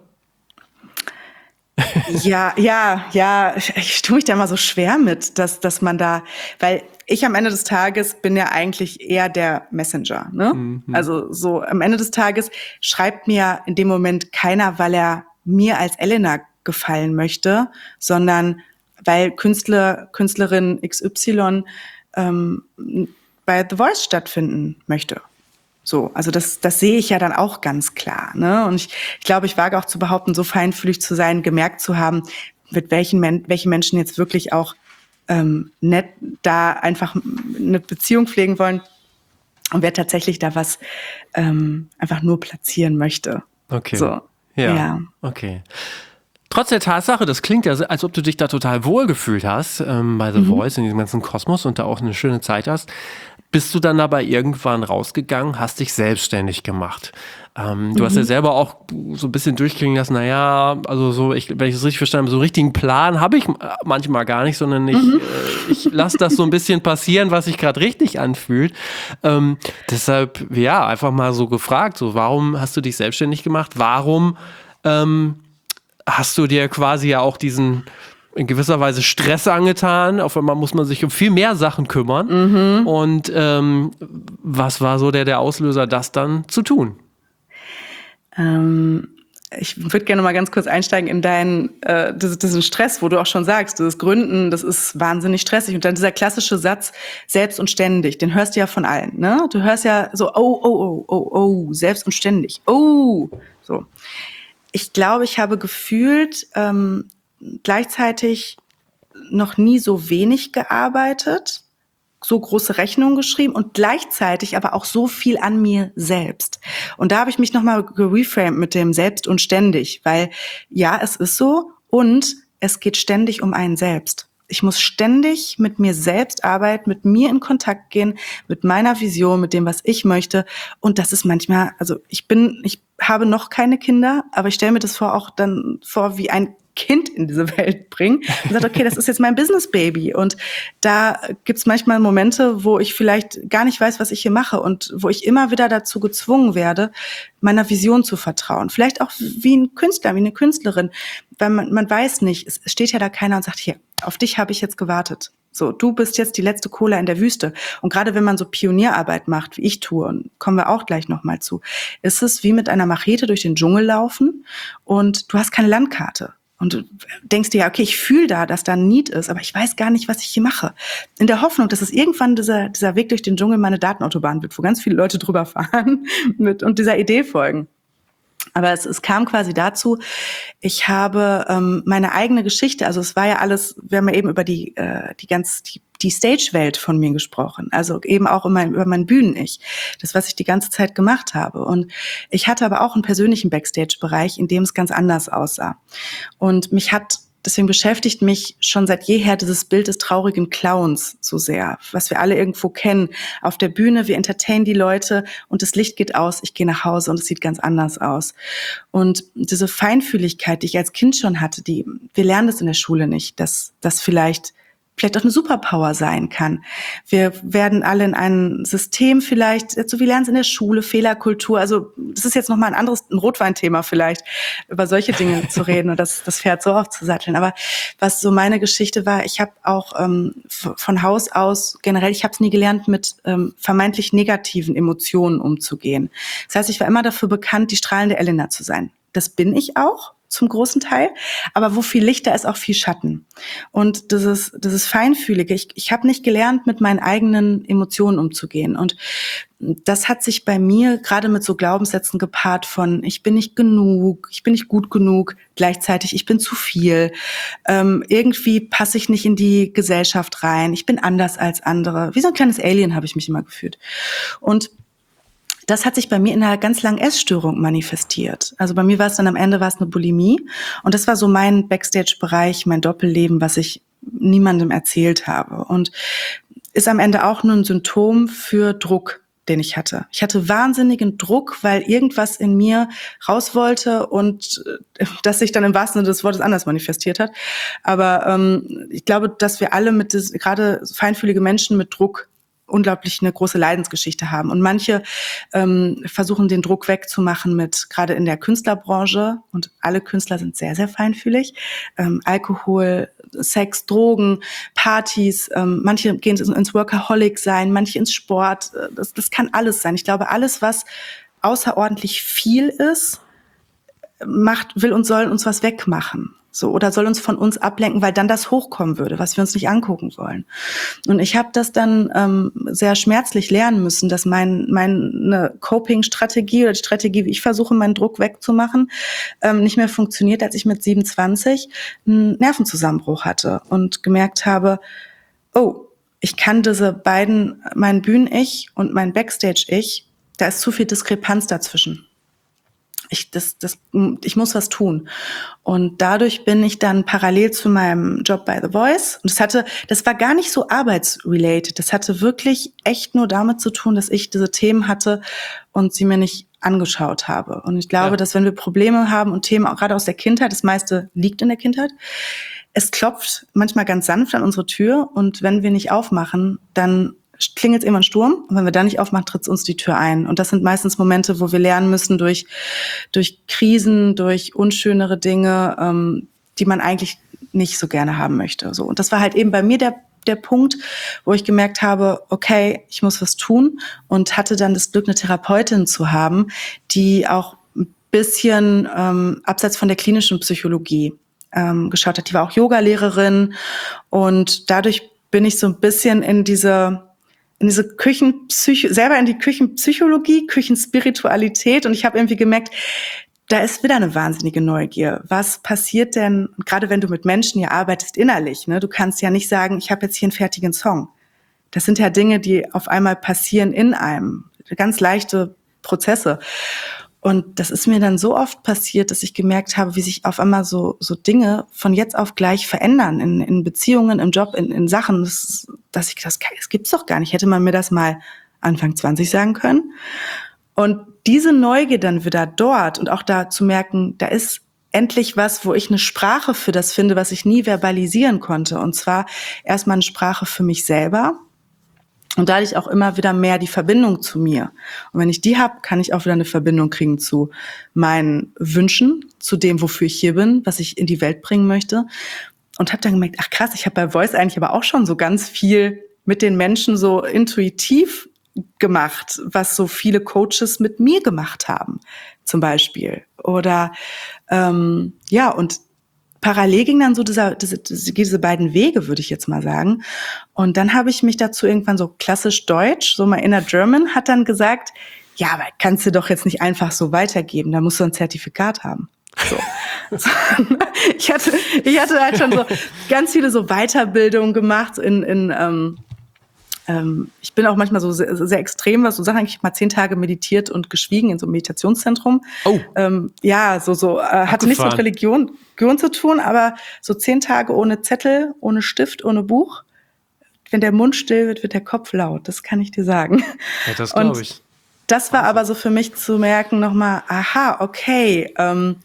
Ja, ich tue mich da immer so schwer mit, dass man da, weil ich am Ende des Tages bin ja eigentlich eher der Messenger, ne? Mhm. Also so am Ende des Tages schreibt mir in dem Moment keiner, weil er mir als Elena gefallen möchte, sondern weil Künstlerin XY bei The Voice stattfinden möchte. So, also das sehe ich ja dann auch ganz klar, ne? Und ich glaube, ich wage auch zu behaupten, so feinfühlig zu sein, gemerkt zu haben, mit welche Menschen jetzt wirklich auch nett da einfach eine Beziehung pflegen wollen und wer tatsächlich da was einfach nur platzieren möchte. Okay. So, ja. Okay. Trotz der Tatsache, das klingt ja, als ob du dich da total wohlgefühlt hast bei The Voice, in diesem ganzen Kosmos und da auch eine schöne Zeit hast, bist du dann dabei irgendwann rausgegangen, hast dich selbstständig gemacht. Du hast ja selber auch so ein bisschen durchklingen lassen, naja, also so, wenn ich das richtig verstanden habe, so einen richtigen Plan habe ich manchmal gar nicht, sondern ich lasse das so ein bisschen passieren, was sich gerade richtig anfühlt. Deshalb, ja, einfach mal so gefragt, so, warum hast du dich selbstständig gemacht? Warum hast du dir quasi ja auch diesen in gewisser Weise Stress angetan? Auf einmal muss man sich um viel mehr Sachen kümmern. Und was war so der Auslöser, das dann zu tun? Ich würde gerne mal ganz kurz einsteigen in diesen Stress, wo du auch schon sagst, das Gründen, das ist wahnsinnig stressig. Und dann dieser klassische Satz, selbst und ständig, den hörst du ja von allen, ne? Du hörst ja so, selbst und ständig, so. Ich glaube, ich habe gefühlt gleichzeitig noch nie so wenig gearbeitet, so große Rechnungen geschrieben und gleichzeitig aber auch so viel an mir selbst. Und da habe ich mich nochmal gereframed mit dem selbst und ständig, weil ja, es ist so und es geht ständig um einen selbst. Ich muss ständig mit mir selbst arbeiten, mit mir in Kontakt gehen, mit meiner Vision, mit dem, was ich möchte. Und das ist manchmal, also ich habe noch keine Kinder, aber ich stelle mir das auch dann vor, wie ein Kind in diese Welt bringen und sagt, okay, das ist jetzt mein Business-Baby. Und da gibt's manchmal Momente, wo ich vielleicht gar nicht weiß, was ich hier mache und wo ich immer wieder dazu gezwungen werde, meiner Vision zu vertrauen. Vielleicht auch wie ein Künstler, wie eine Künstlerin, weil man weiß nicht, es steht ja da keiner und sagt, hier, auf dich habe ich jetzt gewartet. So, du bist jetzt die letzte Cola in der Wüste. Und gerade wenn man so Pionierarbeit macht, wie ich tue, und kommen wir auch gleich nochmal zu, ist es wie mit einer Machete durch den Dschungel laufen und du hast keine Landkarte. Und du denkst dir, ja, okay, ich fühle da, dass da ein Need ist, aber ich weiß gar nicht, was ich hier mache. In der Hoffnung, dass es irgendwann dieser Weg durch den Dschungel meine Datenautobahn wird, wo ganz viele Leute drüber fahren und dieser Idee folgen. Aber es kam quasi dazu, ich habe meine eigene Geschichte, also es war ja alles, wir haben ja eben über die Stage-Welt von mir gesprochen, also eben auch über mein Bühnen-Ich, das, was ich die ganze Zeit gemacht habe. Und ich hatte aber auch einen persönlichen Backstage-Bereich, in dem es ganz anders aussah. Und deswegen beschäftigt mich schon seit jeher dieses Bild des traurigen Clowns so sehr, was wir alle irgendwo kennen. Auf der Bühne, wir entertainen die Leute und das Licht geht aus, ich gehe nach Hause und es sieht ganz anders aus. Und diese Feinfühligkeit, die ich als Kind schon hatte, wir lernen das in der Schule nicht, dass das vielleicht auch eine Superpower sein kann. Wir werden alle in ein System vielleicht, so wie lernen es in der Schule, Fehlerkultur, also das ist jetzt nochmal ein Rotweinthema vielleicht, über solche Dinge zu reden und das Pferd so aufzusatteln. Aber was so meine Geschichte war, ich habe auch von Haus aus generell, ich habe es nie gelernt, mit vermeintlich negativen Emotionen umzugehen. Das heißt, ich war immer dafür bekannt, die strahlende Elena zu sein. Das bin ich auch zum großen Teil, aber wo viel Licht, da ist auch viel Schatten. Und dieses Feinfühlige, ich habe nicht gelernt, mit meinen eigenen Emotionen umzugehen. Und das hat sich bei mir gerade mit so Glaubenssätzen gepaart von, ich bin nicht genug, ich bin nicht gut genug, gleichzeitig ich bin zu viel, irgendwie passe ich nicht in die Gesellschaft rein, ich bin anders als andere. Wie so ein kleines Alien habe ich mich immer gefühlt. Und das hat sich bei mir in einer ganz langen Essstörung manifestiert. Also bei mir war es dann am Ende eine Bulimie. Und das war so mein Backstage-Bereich, mein Doppelleben, was ich niemandem erzählt habe. Und ist am Ende auch nur ein Symptom für Druck, den ich hatte. Ich hatte wahnsinnigen Druck, weil irgendwas in mir raus wollte und das sich dann im wahrsten Sinne des Wortes anders manifestiert hat. Aber ich glaube, dass wir alle gerade feinfühlige Menschen mit Druck unglaublich eine große Leidensgeschichte haben. Und manche versuchen, den Druck wegzumachen gerade in der Künstlerbranche, und alle Künstler sind sehr, sehr feinfühlig, Alkohol, Sex, Drogen, Partys, manche gehen ins Workaholic sein, manche ins Sport, das kann alles sein. Ich glaube, alles, was außerordentlich viel ist, will und soll uns was wegmachen. So, oder soll uns von uns ablenken, weil dann das hochkommen würde, was wir uns nicht angucken wollen. Und ich habe das dann sehr schmerzlich lernen müssen, dass meine Coping-Strategie oder die Strategie, wie ich versuche, meinen Druck wegzumachen, nicht mehr funktioniert, als ich mit 27 einen Nervenzusammenbruch hatte und gemerkt habe, oh, ich kann diese beiden, mein Bühnen-Ich und mein Backstage-Ich, da ist zu viel Diskrepanz dazwischen. Ich muss was tun. Und dadurch bin ich dann parallel zu meinem Job bei The Voice. Und das war gar nicht so arbeitsrelated. Das hatte wirklich echt nur damit zu tun, dass ich diese Themen hatte und sie mir nicht angeschaut habe. Und ich glaube, dass wenn wir Probleme haben und Themen auch gerade aus der Kindheit, das meiste liegt in der Kindheit, es klopft manchmal ganz sanft an unsere Tür. Und wenn wir nicht aufmachen, dann klingelt immer ein Sturm, und wenn wir da nicht aufmachen, tritt uns die Tür ein. Und das sind meistens Momente, wo wir lernen müssen durch Krisen, durch unschönere Dinge, die man eigentlich nicht so gerne haben möchte. So. Und das war halt eben bei mir der Punkt, wo ich gemerkt habe, okay, ich muss was tun, und hatte dann das Glück, eine Therapeutin zu haben, die auch bisschen abseits von der klinischen Psychologie geschaut hat. Die war auch Yoga-Lehrerin und dadurch bin ich so ein bisschen in diese selber in die Küchenpsychologie, Küchenspiritualität, und ich habe irgendwie gemerkt, da ist wieder eine wahnsinnige Neugier. Was passiert denn, gerade wenn du mit Menschen hier arbeitest, innerlich? Ne? Du kannst ja nicht sagen, ich habe jetzt hier einen fertigen Song. Das sind ja Dinge, die auf einmal passieren in einem. Ganz leichte Prozesse. Und das ist mir dann so oft passiert, dass ich gemerkt habe, wie sich auf einmal so Dinge von jetzt auf gleich verändern in Beziehungen, im Job, in Sachen, das gibt's doch gar nicht. Hätte man mir das mal Anfang 20 sagen können? Und diese Neugier dann wieder dort und auch da zu merken, da ist endlich was, wo ich eine Sprache für das finde, was ich nie verbalisieren konnte. Und zwar erstmal eine Sprache für mich selber. Und dadurch auch immer wieder mehr die Verbindung zu mir. Und wenn ich die habe, kann ich auch wieder eine Verbindung kriegen zu meinen Wünschen, zu dem, wofür ich hier bin, was ich in die Welt bringen möchte. Und habe dann gemerkt, ach krass, ich habe bei Voice eigentlich aber auch schon so ganz viel mit den Menschen so intuitiv gemacht, was so viele Coaches mit mir gemacht haben, zum Beispiel. Oder und parallel ging dann so diese beiden Wege, würde ich jetzt mal sagen. Und dann habe ich mich dazu irgendwann so klassisch deutsch, so mein Inner German, hat dann gesagt, ja, aber kannst du doch jetzt nicht einfach so weitergeben, da musst du ein Zertifikat haben. So. Ich hatte halt schon so ganz viele so Weiterbildungen gemacht ich bin auch manchmal so sehr, sehr extrem, was so Sachen. Ich habe mal 10 Tage meditiert und geschwiegen in so einem Meditationszentrum. Oh. Hatte nichts mit Religion zu tun, aber so 10 Tage ohne Zettel, ohne Stift, ohne Buch. Wenn der Mund still wird, wird der Kopf laut. Das kann ich dir sagen. Ja, das glaube ich. Das war aber so für mich zu merken nochmal, aha, okay,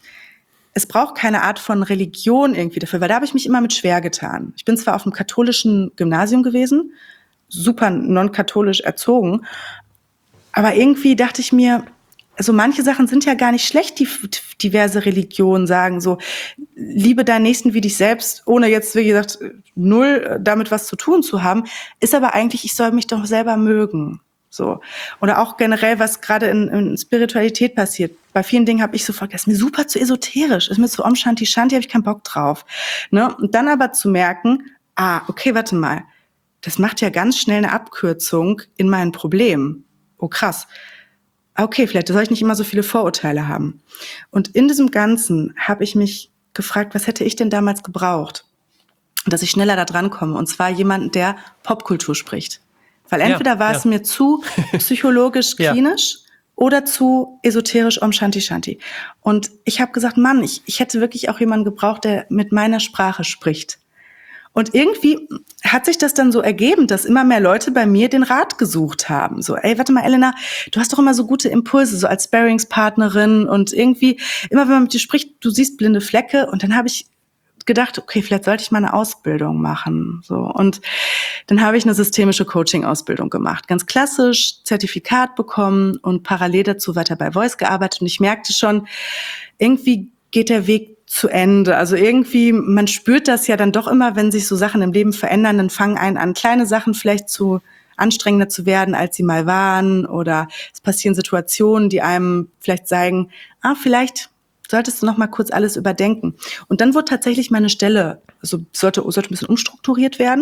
es braucht keine Art von Religion irgendwie dafür, weil da habe ich mich immer mit schwer getan. Ich bin zwar auf einem katholischen Gymnasium gewesen, super non-katholisch erzogen. Aber irgendwie dachte ich mir, also manche Sachen sind ja gar nicht schlecht, die diverse Religionen sagen so, liebe deinen Nächsten wie dich selbst, ohne jetzt, wie gesagt, null damit was zu tun zu haben, ist aber eigentlich, ich soll mich doch selber mögen. So. Oder auch generell, was gerade in Spiritualität passiert. Bei vielen Dingen habe ich sofort, das ist mir super zu esoterisch, ist mir zu Om Shanti Shanti, habe ich keinen Bock drauf. Ne? Und dann aber zu merken, okay, warte mal, das macht ja ganz schnell eine Abkürzung in mein Problem. Oh, krass. Okay, vielleicht soll ich nicht immer so viele Vorurteile haben. Und in diesem Ganzen habe ich mich gefragt, was hätte ich denn damals gebraucht, dass ich schneller da dran komme? Und zwar jemanden, der Popkultur spricht. Weil entweder war es mir zu psychologisch klinisch oder zu esoterisch Om Shanti Shanti. Und ich habe gesagt, Mann, ich hätte wirklich auch jemanden gebraucht, der mit meiner Sprache spricht. Und irgendwie hat sich das dann so ergeben, dass immer mehr Leute bei mir den Rat gesucht haben. So, ey, warte mal, Elena, du hast doch immer so gute Impulse, so als Sparringspartnerin. Und irgendwie, immer wenn man mit dir spricht, du siehst blinde Flecke. Und dann habe ich gedacht, okay, vielleicht sollte ich mal eine Ausbildung machen. So. Und dann habe ich eine systemische Coaching-Ausbildung gemacht. Ganz klassisch, Zertifikat bekommen und parallel dazu weiter bei Voice gearbeitet. Und ich merkte schon, irgendwie geht der Weg zu Ende. Also irgendwie, man spürt das ja dann doch immer, wenn sich so Sachen im Leben verändern, dann fangen einen an, kleine Sachen vielleicht zu anstrengender zu werden, als sie mal waren. Oder es passieren Situationen, die einem vielleicht zeigen, vielleicht solltest du noch mal kurz alles überdenken. Und dann wurde tatsächlich meine Stelle, also sollte ein bisschen umstrukturiert werden.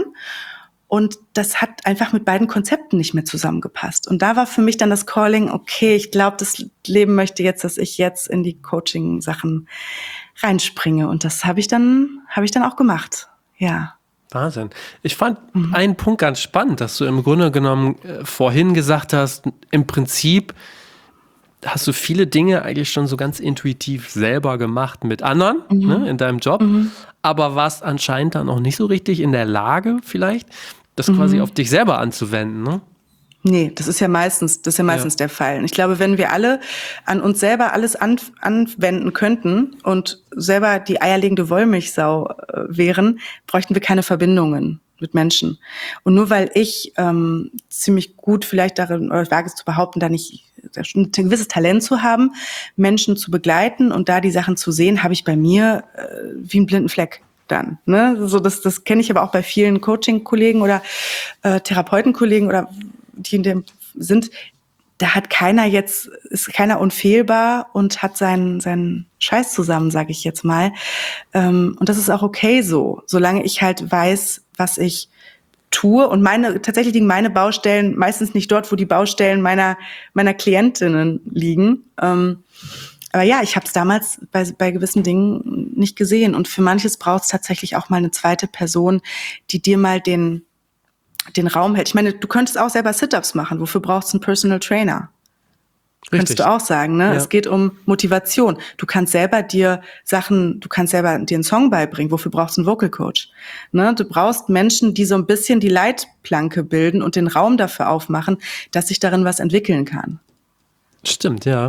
Und das hat einfach mit beiden Konzepten nicht mehr zusammengepasst. Und da war für mich dann das Calling, okay, ich glaube, das Leben möchte jetzt, dass ich jetzt in die Coaching-Sachen reinspringe. Und das habe ich dann auch gemacht. Ja. Wahnsinn. Ich fand einen Punkt ganz spannend, dass du im Grunde genommen vorhin gesagt hast, im Prinzip hast du viele Dinge eigentlich schon so ganz intuitiv selber gemacht mit anderen, ne, in deinem Job, aber warst anscheinend dann auch nicht so richtig in der Lage vielleicht, das quasi auf dich selber anzuwenden, ne? Nee, das ist ja meistens der Fall. Ich glaube, wenn wir alle an uns selber alles anwenden könnten und selber die eierlegende Wollmilchsau wären, bräuchten wir keine Verbindungen mit Menschen. Und nur weil ich ziemlich gut vielleicht darin, oder ich wage es zu behaupten, da nicht ein gewisses Talent zu haben, Menschen zu begleiten und da die Sachen zu sehen, habe ich bei mir wie einen blinden Fleck dann. Ne? So, das kenne ich aber auch bei vielen Coaching-Kollegen oder Therapeutenkollegen oder die in dem sind. da hat ist keiner unfehlbar und hat seinen Scheiß zusammen, sage ich jetzt mal. Und das ist auch okay so, solange ich halt weiß, was ich tue. Und tatsächlich liegen meine Baustellen meistens nicht dort, wo die Baustellen meiner Klientinnen liegen. Aber ja, ich habe es damals bei gewissen Dingen nicht gesehen. Und für manches braucht es tatsächlich auch mal eine zweite Person, die dir mal den Raum hält. Ich meine, du könntest auch selber Sit-Ups machen. Wofür brauchst du einen Personal Trainer? Könntest du auch sagen, ne? Ja. Es geht um Motivation. Du kannst selber dir einen Song beibringen. Wofür brauchst du einen Vocal Coach? Ne? Du brauchst Menschen, die so ein bisschen die Leitplanke bilden und den Raum dafür aufmachen, dass sich darin was entwickeln kann. Stimmt, ja.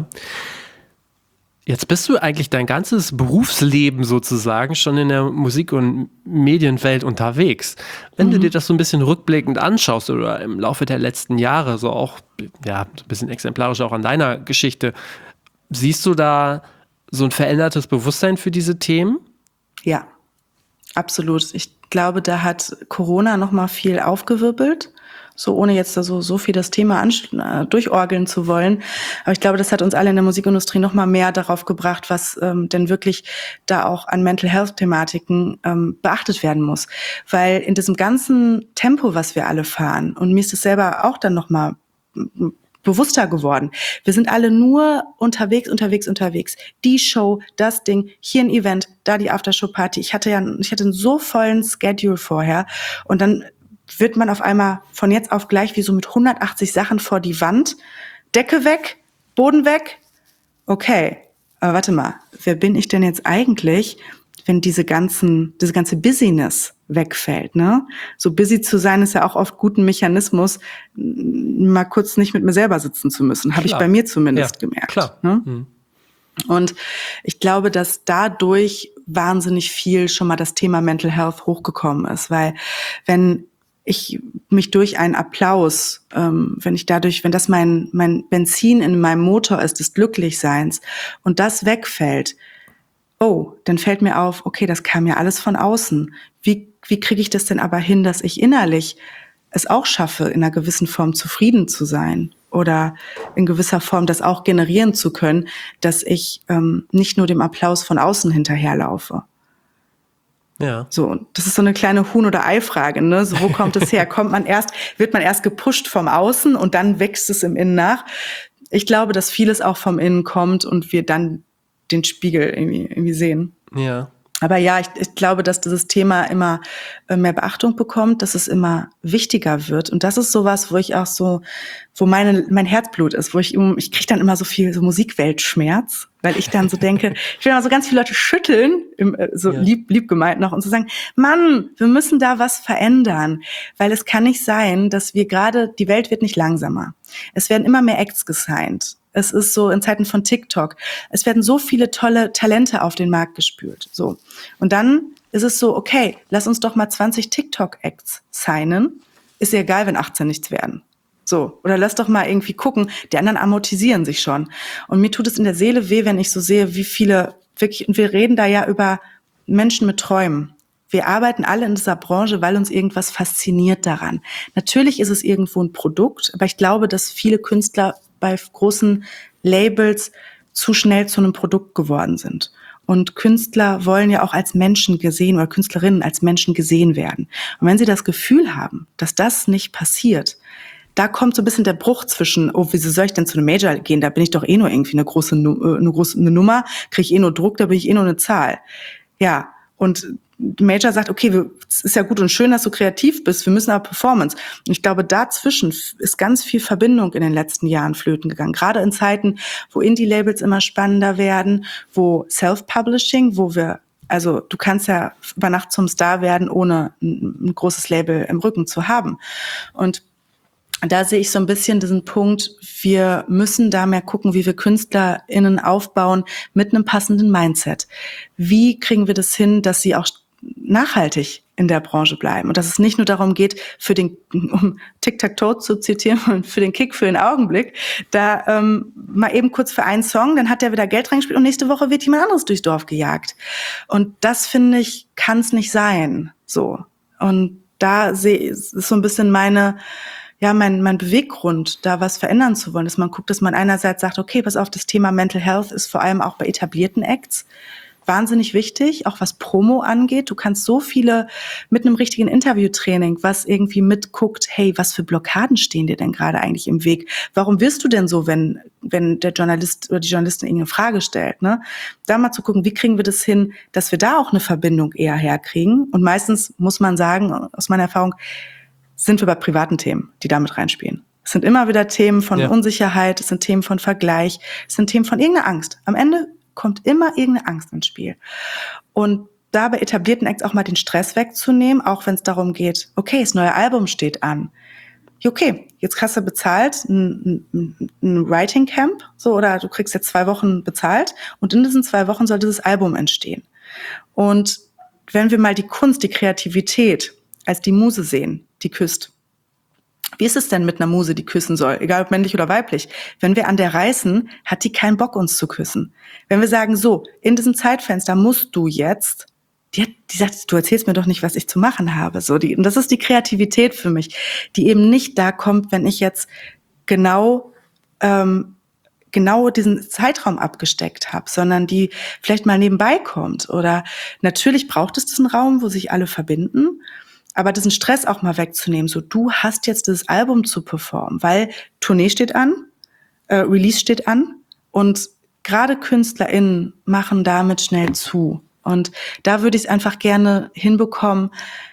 Jetzt bist du eigentlich dein ganzes Berufsleben sozusagen schon in der Musik- und Medienwelt unterwegs. Wenn du dir das so ein bisschen rückblickend anschaust oder im Laufe der letzten Jahre, so auch, ja, so ein bisschen exemplarisch auch an deiner Geschichte, siehst du da so ein verändertes Bewusstsein für diese Themen? Ja, absolut. Ich glaube, da hat Corona nochmal viel aufgewirbelt. So ohne jetzt da so viel das Thema durchorgeln zu wollen. Aber ich glaube, das hat uns alle in der Musikindustrie noch mal mehr darauf gebracht, was denn wirklich da auch an Mental Health Thematiken beachtet werden muss. Weil in diesem ganzen Tempo, was wir alle fahren, und mir ist es selber auch dann noch mal bewusster geworden. Wir sind alle nur unterwegs. Die Show, das Ding, hier ein Event, da die Aftershow-Party. Ich hatte einen so vollen Schedule vorher und dann wird man auf einmal von jetzt auf gleich wie so mit 180 Sachen vor die Wand. Decke weg, Boden weg. Okay, aber warte mal, wer bin ich denn jetzt eigentlich, wenn diese ganze Busyness wegfällt, ne? So busy zu sein ist ja auch oft gut ein Mechanismus, mal kurz nicht mit mir selber sitzen zu müssen. Habe ich bei mir zumindest gemerkt. Klar. Ne? Mhm. Und ich glaube, dass dadurch wahnsinnig viel schon mal das Thema Mental Health hochgekommen ist, weil wenn ich mich durch einen Applaus, wenn das mein Benzin in meinem Motor ist, des Glücklichseins, und das wegfällt, dann fällt mir auf, okay, das kam ja alles von außen. Wie kriege ich das denn aber hin, dass ich innerlich es auch schaffe, in einer gewissen Form zufrieden zu sein oder in gewisser Form das auch generieren zu können, dass ich nicht nur dem Applaus von außen hinterherlaufe. Ja. So, das ist so eine kleine Huhn- oder Ei-Frage, ne? So, wo kommt es her? Wird man erst gepusht vom Außen und dann wächst es im Innen nach? Ich glaube, dass vieles auch vom Innen kommt und wir dann den Spiegel irgendwie sehen. Ja. Aber ja, ich glaube, dass dieses Thema immer mehr Beachtung bekommt, dass es immer wichtiger wird. Und das ist sowas, wo mein Herzblut ist, ich kriege dann immer so viel so Musikweltschmerz, weil ich dann so denke, ich will immer so ganz viele Leute schütteln, lieb gemeint noch, und zu sagen, Mann, wir müssen da was verändern. Weil es kann nicht sein, dass die Welt wird nicht langsamer. Es werden immer mehr Acts gesigned. Es ist so in Zeiten von TikTok. Es werden so viele tolle Talente auf den Markt gespült. So. Und dann ist es so, okay, lass uns doch mal 20 TikTok-Acts signen. Ist ja egal, wenn 18 nichts werden. So. Oder lass doch mal irgendwie gucken. Die anderen amortisieren sich schon. Und mir tut es in der Seele weh, wenn ich so sehe, wie viele wirklich, und wir reden da ja über Menschen mit Träumen. Wir arbeiten alle in dieser Branche, weil uns irgendwas fasziniert daran. Natürlich ist es irgendwo ein Produkt, aber ich glaube, dass viele Künstler bei großen Labels zu schnell zu einem Produkt geworden sind. Und Künstler wollen ja auch als Menschen gesehen oder Künstlerinnen als Menschen gesehen werden. Und wenn sie das Gefühl haben, dass das nicht passiert, da kommt so ein bisschen der Bruch zwischen, wieso soll ich denn zu einem Major gehen? Da bin ich doch eh nur irgendwie eine große Nummer, kriege ich eh nur Druck, da bin ich eh nur eine Zahl. Ja, und Major sagt, okay, es ist ja gut und schön, dass du kreativ bist, wir müssen aber Performance. Und ich glaube, dazwischen ist ganz viel Verbindung in den letzten Jahren flöten gegangen. Gerade in Zeiten, wo Indie-Labels immer spannender werden, wo Self-Publishing, du kannst ja über Nacht zum Star werden, ohne ein großes Label im Rücken zu haben. Und da sehe ich so ein bisschen diesen Punkt, wir müssen da mehr gucken, wie wir KünstlerInnen aufbauen mit einem passenden Mindset. Wie kriegen wir das hin, dass sie auch nachhaltig in der Branche bleiben und dass es nicht nur darum geht, um Tic-Tac-Toe zu zitieren, und für den Kick, für den Augenblick, da mal eben kurz für einen Song, dann hat der wieder Geld reingespielt und nächste Woche wird jemand anderes durchs Dorf gejagt. Und das, finde ich, kann es nicht sein. So. Und da ist so ein bisschen meine mein Beweggrund, da was verändern zu wollen, dass man guckt, dass man einerseits sagt, okay, pass auf, das Thema Mental Health ist vor allem auch bei etablierten Acts wahnsinnig wichtig, auch was Promo angeht. Du kannst so viele mit einem richtigen Interviewtraining, was irgendwie mitguckt, hey, was für Blockaden stehen dir denn gerade eigentlich im Weg? Warum wirst du denn so, wenn der Journalist oder die Journalistin irgendeine Frage stellt, ne? Da mal zu gucken, wie kriegen wir das hin, dass wir da auch eine Verbindung eher herkriegen? Und meistens muss man sagen, aus meiner Erfahrung, sind wir bei privaten Themen, die damit reinspielen. Es sind immer wieder Themen von Unsicherheit, es sind Themen von Vergleich, es sind Themen von irgendeiner Angst. Am Ende kommt immer irgendeine Angst ins Spiel. Und da bei etablierten Acts auch mal den Stress wegzunehmen, auch wenn es darum geht, okay, das neue Album steht an. Okay, jetzt hast du bezahlt, ein Writing Camp, so, oder du kriegst jetzt 2 Wochen bezahlt und in diesen 2 Wochen soll dieses Album entstehen. Und wenn wir mal die Kunst, die Kreativität als die Muse sehen, die küsst. Wie ist es denn mit einer Muse, die küssen soll, egal ob männlich oder weiblich? Wenn wir an der reißen, hat die keinen Bock, uns zu küssen. Wenn wir sagen, so, in diesem Zeitfenster musst du jetzt, die sagt, du erzählst mir doch nicht, was ich zu machen habe. Und das ist die Kreativität für mich, die eben nicht da kommt, wenn ich jetzt genau diesen Zeitraum abgesteckt habe, sondern die vielleicht mal nebenbei kommt. Oder natürlich braucht es diesen Raum, wo sich alle verbinden. Aber diesen Stress auch mal wegzunehmen, so du hast jetzt das Album zu performen, weil Tournee steht an, Release steht an und gerade KünstlerInnen machen damit schnell zu. Und da würde ich es einfach gerne hinbekommen,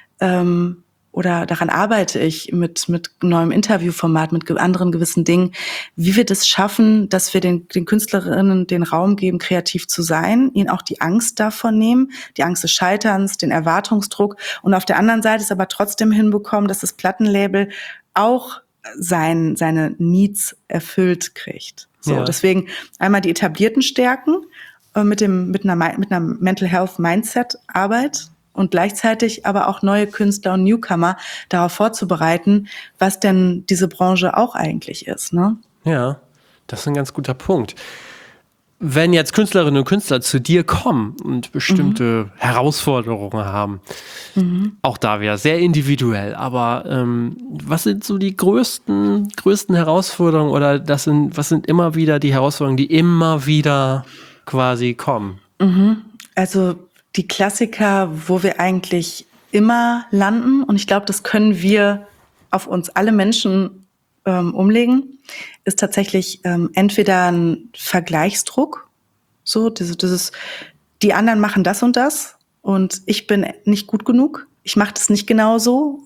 oder daran arbeite ich mit neuem Interviewformat, mit anderen gewissen Dingen, wie wir das schaffen, dass wir den Künstlerinnen den Raum geben, kreativ zu sein, ihnen auch die Angst davon nehmen, die Angst des Scheiterns, den Erwartungsdruck und auf der anderen Seite es aber trotzdem hinbekommen, dass das Plattenlabel auch seine Needs erfüllt kriegt. So, deswegen einmal die etablierten Stärken mit einer Mental Health Mindset Arbeit und gleichzeitig aber auch neue Künstler und Newcomer darauf vorzubereiten, was denn diese Branche auch eigentlich ist, ne? Ja, das ist ein ganz guter Punkt. Wenn jetzt Künstlerinnen und Künstler zu dir kommen und bestimmte Herausforderungen haben, auch da wieder sehr individuell, aber was sind so die größten Herausforderungen oder was sind immer wieder die Herausforderungen, die immer wieder quasi kommen? Also die Klassiker, wo wir eigentlich immer landen, und ich glaube, das können wir auf uns alle Menschen umlegen, ist tatsächlich entweder ein Vergleichsdruck, so dieses, die anderen machen das und ich bin nicht gut genug, ich mache das nicht genauso.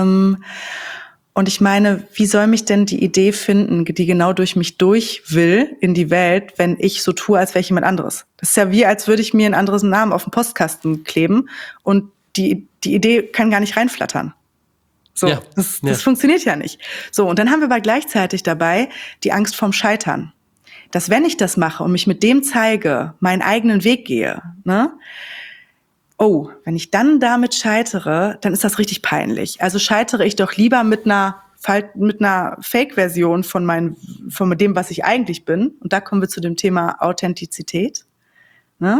Und ich meine, wie soll mich denn die Idee finden, die genau durch mich durch will in die Welt, wenn ich so tue, als wäre ich jemand anderes? Das ist ja wie, als würde ich mir einen anderen Namen auf den Postkasten kleben und die Idee kann gar nicht reinflattern. So, ja, das funktioniert ja nicht. So, und dann haben wir aber gleichzeitig dabei die Angst vorm Scheitern. Dass wenn ich das mache und mich mit dem zeige, meinen eigenen Weg gehe, ne? Oh, wenn ich dann damit scheitere, dann ist das richtig peinlich. Also scheitere ich doch lieber mit einer Fake-Version von dem, was ich eigentlich bin. Und da kommen wir zu dem Thema Authentizität. Ne?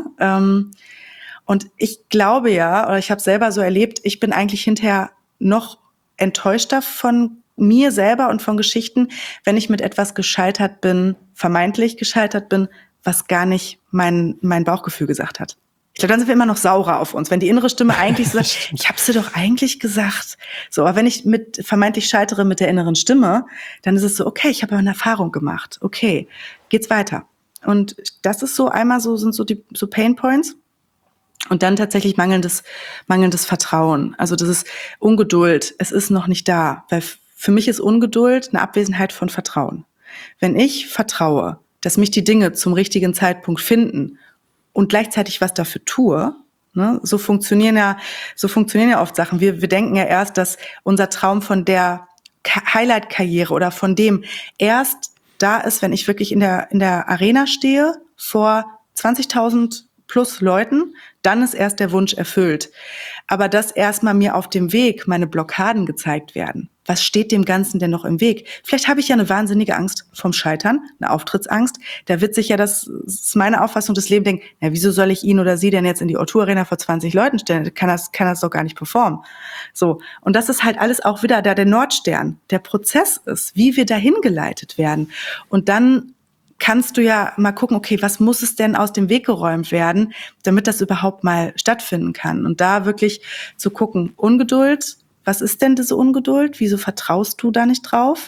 Und ich glaube ja, oder ich habe selber so erlebt, ich bin eigentlich hinterher noch enttäuschter von mir selber und von Geschichten, wenn ich mit etwas gescheitert bin, vermeintlich gescheitert bin, was gar nicht mein Bauchgefühl gesagt hat. Ich glaube, dann sind wir immer noch saurer auf uns, wenn die innere Stimme eigentlich so sagt, ich hab's dir doch eigentlich gesagt. So, aber wenn ich vermeintlich scheitere mit der inneren Stimme, dann ist es so, okay, ich habe eine Erfahrung gemacht. Okay, geht's weiter. Und das ist so einmal sind so Pain Points. Und dann tatsächlich mangelndes Vertrauen. Also das ist Ungeduld. Es ist noch nicht da. Weil für mich ist Ungeduld eine Abwesenheit von Vertrauen. Wenn ich vertraue, dass mich die Dinge zum richtigen Zeitpunkt finden und gleichzeitig was dafür tue, ne, so funktionieren ja oft Sachen. Wir denken ja erst, dass unser Traum von der Highlight-Karriere oder von dem erst da ist, wenn ich wirklich in der Arena stehe, vor 20.000 plus Leuten, dann ist erst der Wunsch erfüllt. Aber dass erstmal mir auf dem Weg meine Blockaden gezeigt werden. Was steht dem Ganzen denn noch im Weg? Vielleicht habe ich ja eine wahnsinnige Angst vom Scheitern, eine Auftrittsangst. Da wird sich ja, das ist meine Auffassung des Lebens, denken, na, wieso soll ich ihn oder sie denn jetzt in die O2 Arena vor 20 Leuten stellen? Kann das doch gar nicht performen. So. Und das ist halt alles auch wieder da der Nordstern, der Prozess ist, wie wir dahin geleitet werden. Und dann kannst du ja mal gucken, okay, was muss es denn aus dem Weg geräumt werden, damit das überhaupt mal stattfinden kann? Und da wirklich zu gucken, Ungeduld, was ist denn diese Ungeduld? Wieso vertraust du da nicht drauf?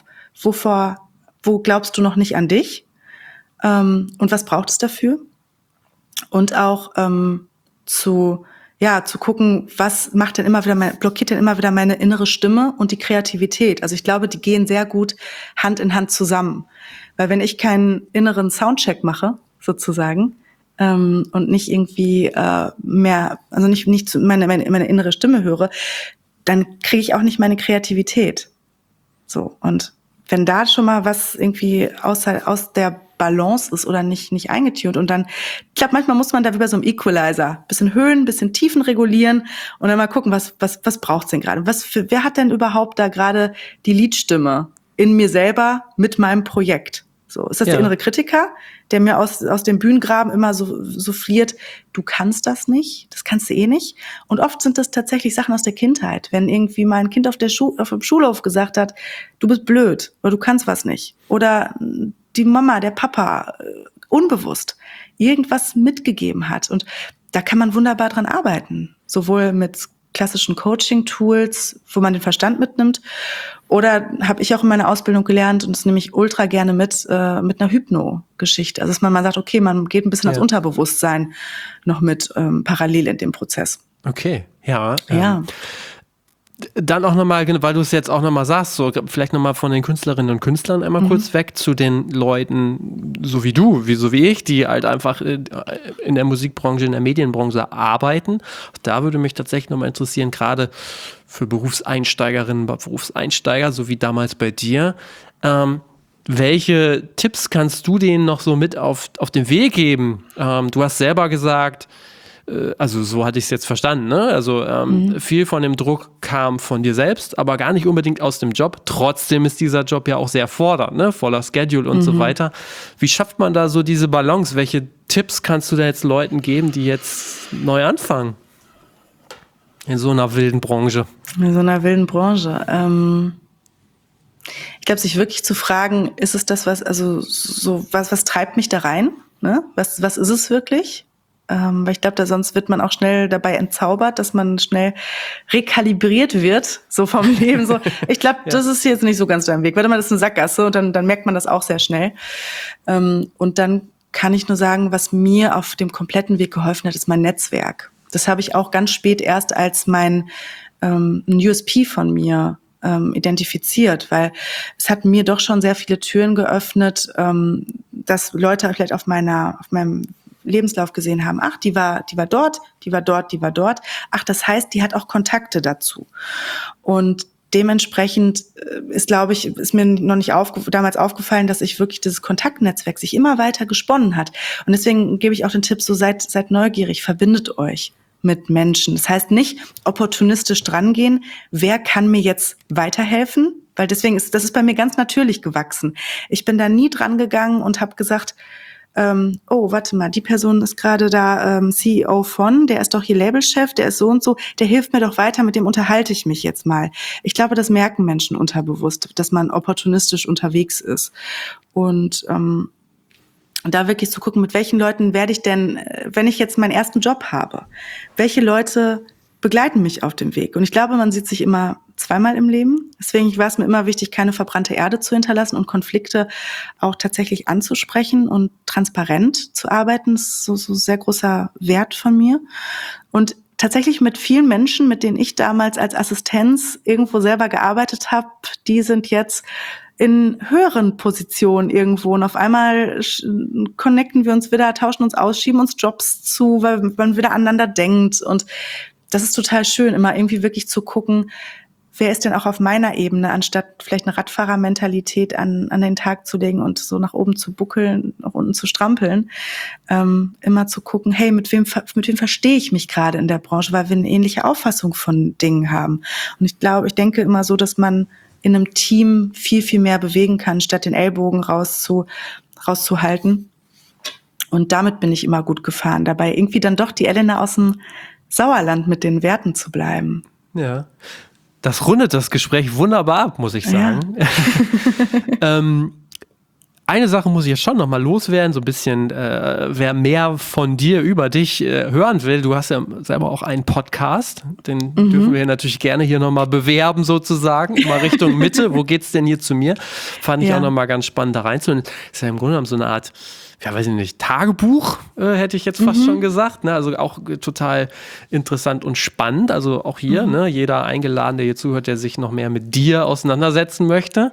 Wo glaubst du noch nicht an dich? Und was braucht es dafür? Und auch zu gucken, was macht denn blockiert denn immer wieder meine innere Stimme und die Kreativität. Also ich glaube, die gehen sehr gut Hand in Hand zusammen. Weil wenn ich keinen inneren Soundcheck mache, sozusagen, und nicht irgendwie nicht meine innere Stimme höre, dann kriege ich auch nicht meine Kreativität. So, und wenn da schon mal was irgendwie aus der Balance ist oder nicht eingetunt und dann, ich glaube, manchmal muss man da wie bei so einem Equalizer bisschen Höhen, bisschen Tiefen regulieren und dann mal gucken, was braucht's denn gerade? Wer hat denn überhaupt da gerade die Leadstimme in mir selber mit meinem Projekt? So, ist das der innere Kritiker, der mir aus dem Bühnengraben immer so fliert, du kannst das nicht, das kannst du eh nicht. Und oft sind das tatsächlich Sachen aus der Kindheit, wenn irgendwie mal ein Kind auf dem Schulhof gesagt hat, du bist blöd oder du kannst was nicht. Oder die Mama, der Papa, unbewusst irgendwas mitgegeben hat. Und da kann man wunderbar dran arbeiten, sowohl mit klassischen Coaching-Tools, wo man den Verstand mitnimmt. Oder habe ich auch in meiner Ausbildung gelernt, und das nehme ich ultra gerne mit einer Hypno-Geschichte. Also dass man mal sagt, okay, man geht ein bisschen ans Unterbewusstsein noch mit parallel in dem Prozess. Okay, ja. Ja. Dann auch nochmal, weil du es jetzt auch nochmal sagst, so vielleicht nochmal von den Künstlerinnen und Künstlern einmal kurz weg zu den Leuten, so wie du, so wie ich, die halt einfach in der Musikbranche, in der Medienbranche arbeiten. Da würde mich tatsächlich nochmal interessieren, gerade für Berufseinsteigerinnen, Berufseinsteiger, so wie damals bei dir, welche Tipps kannst du denen noch so mit auf den Weg geben? Du hast selber gesagt, also so hatte ich es jetzt verstanden, ne? Also viel von dem Druck kam von dir selbst, aber gar nicht unbedingt aus dem Job. Trotzdem ist dieser Job ja auch sehr fordernd, ne? Voller Schedule und so weiter. Wie schafft man da so diese Balance? Welche Tipps kannst du da jetzt Leuten geben, die jetzt neu anfangen? In so einer wilden Branche. In so einer wilden Branche. Ich glaube, sich wirklich zu fragen, ist es das, was treibt mich da rein? Ne? Was ist es wirklich? Weil ich glaube, sonst wird man auch schnell dabei entzaubert, dass man schnell rekalibriert wird, so vom Leben. So, ich glaube, das ist jetzt nicht so ganz dein Weg. Warte mal, das ist eine Sackgasse und dann merkt man das auch sehr schnell. Und dann kann ich nur sagen, was mir auf dem kompletten Weg geholfen hat, ist mein Netzwerk. Das habe ich auch ganz spät erst als ein USP von mir identifiziert, weil es hat mir doch schon sehr viele Türen geöffnet, dass Leute vielleicht auf meinem Lebenslauf gesehen haben, ach, die war dort. Ach, das heißt, die hat auch Kontakte dazu. Und dementsprechend ist mir noch nicht damals aufgefallen, dass ich wirklich dieses Kontaktnetzwerk sich immer weiter gesponnen hat. Und deswegen gebe ich auch den Tipp, so seid neugierig, verbindet euch mit Menschen. Das heißt nicht opportunistisch drangehen, wer kann mir jetzt weiterhelfen? Weil das ist bei mir ganz natürlich gewachsen. Ich bin da nie dran gegangen und habe gesagt, oh, warte mal, die Person ist gerade da CEO der ist doch hier Labelchef, der ist so und so, der hilft mir doch weiter, mit dem unterhalte ich mich jetzt mal. Ich glaube, das merken Menschen unterbewusst, dass man opportunistisch unterwegs ist. Und da wirklich zu gucken, mit welchen Leuten werde ich denn, wenn ich jetzt meinen ersten Job habe, welche Leute begleiten mich auf dem Weg? Und ich glaube, man sieht sich immer zweimal im Leben. Deswegen war es mir immer wichtig, keine verbrannte Erde zu hinterlassen und Konflikte auch tatsächlich anzusprechen und transparent zu arbeiten. Das ist so sehr großer Wert von mir. Und tatsächlich mit vielen Menschen, mit denen ich damals als Assistenz irgendwo selber gearbeitet habe, die sind jetzt in höheren Positionen irgendwo und auf einmal connecten wir uns wieder, tauschen uns aus, schieben uns Jobs zu, weil man wieder aneinander denkt. Und das ist total schön, immer irgendwie wirklich zu gucken, wer ist denn auch auf meiner Ebene, anstatt vielleicht eine Radfahrermentalität an den Tag zu legen und so nach oben zu buckeln, nach unten zu strampeln, immer zu gucken, hey, mit wem verstehe ich mich gerade in der Branche, weil wir eine ähnliche Auffassung von Dingen haben. Und ich denke immer so, dass man in einem Team viel, viel mehr bewegen kann, statt den Ellbogen rauszuhalten. Und damit bin ich immer gut gefahren, dabei irgendwie dann doch die Elena aus dem Sauerland mit den Werten zu bleiben. Ja. Das rundet das Gespräch wunderbar ab, muss ich sagen. Ja. Eine Sache muss ich jetzt schon nochmal loswerden, so ein bisschen, wer mehr von dir über dich hören will, du hast ja selber auch einen Podcast, den dürfen wir natürlich gerne hier nochmal bewerben sozusagen, mal Richtung Mitte, wo geht's denn hier zu mir? Fand ich auch nochmal ganz spannend da reinzuhören. Ist ja im Grunde genommen so eine Art, ja, weiß ich nicht, Tagebuch, hätte ich jetzt fast schon gesagt, ne? Also auch total interessant und spannend, also auch hier, ne? Jeder Eingeladene, der hier zuhört, der sich noch mehr mit dir auseinandersetzen möchte.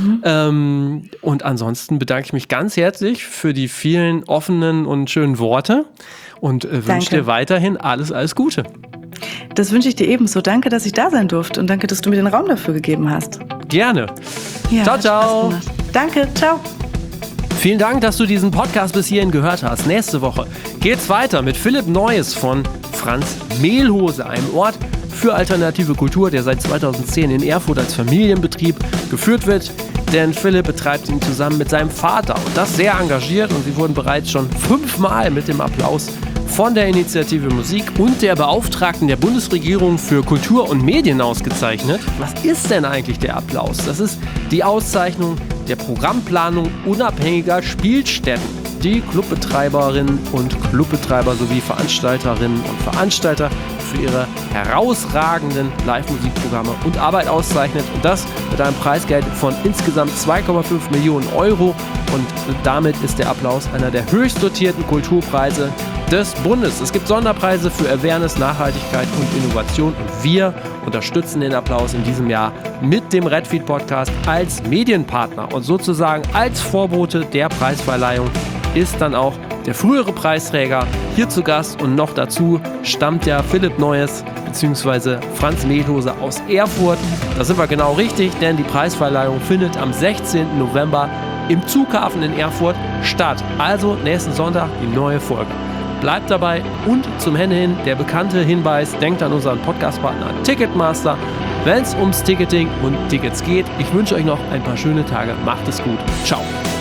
Und ansonsten bedanke ich mich ganz herzlich für die vielen offenen und schönen Worte und wünsche dir weiterhin alles Gute. Das wünsche ich dir ebenso. Danke, dass ich da sein durfte und danke, dass du mir den Raum dafür gegeben hast. Gerne. Ja, ciao, ciao. Danke, ciao. Vielen Dank, dass du diesen Podcast bis hierhin gehört hast. Nächste Woche geht's weiter mit Philipp Neues von Franz Mehlhose, einem Ort für alternative Kultur, der seit 2010 in Erfurt als Familienbetrieb geführt wird. Denn Philipp betreibt ihn zusammen mit seinem Vater und das sehr engagiert und sie wurden bereits schon 5-mal mit dem Applaus von der Initiative Musik und der Beauftragten der Bundesregierung für Kultur und Medien ausgezeichnet. Was ist denn eigentlich der Applaus? Das ist die Auszeichnung der Programmplanung unabhängiger Spielstätten. Die Clubbetreiberinnen und Clubbetreiber sowie Veranstalterinnen und Veranstalter für ihre herausragenden Live-Musikprogramme und Arbeit auszeichnet. Und das mit einem Preisgeld von insgesamt 2,5 Millionen Euro. Und damit ist der Applaus einer der höchst dotierten Kulturpreise des Bundes. Es gibt Sonderpreise für Awareness, Nachhaltigkeit und Innovation. Und wir unterstützen den Applaus in diesem Jahr mit dem Redfeed Podcast als Medienpartner. Und sozusagen als Vorbote der Preisverleihung ist dann auch der frühere Preisträger hier zu Gast und noch dazu stammt ja Philipp Neues bzw. Franz Mehlhose aus Erfurt. Da sind wir genau richtig, denn die Preisverleihung findet am 16. November im Zughafen in Erfurt statt. Also nächsten Sonntag die neue Folge. Bleibt dabei und zum Ende hin der bekannte Hinweis, denkt an unseren Podcastpartner Ticketmaster, wenn es ums Ticketing und Tickets geht. Ich wünsche euch noch ein paar schöne Tage. Macht es gut. Ciao.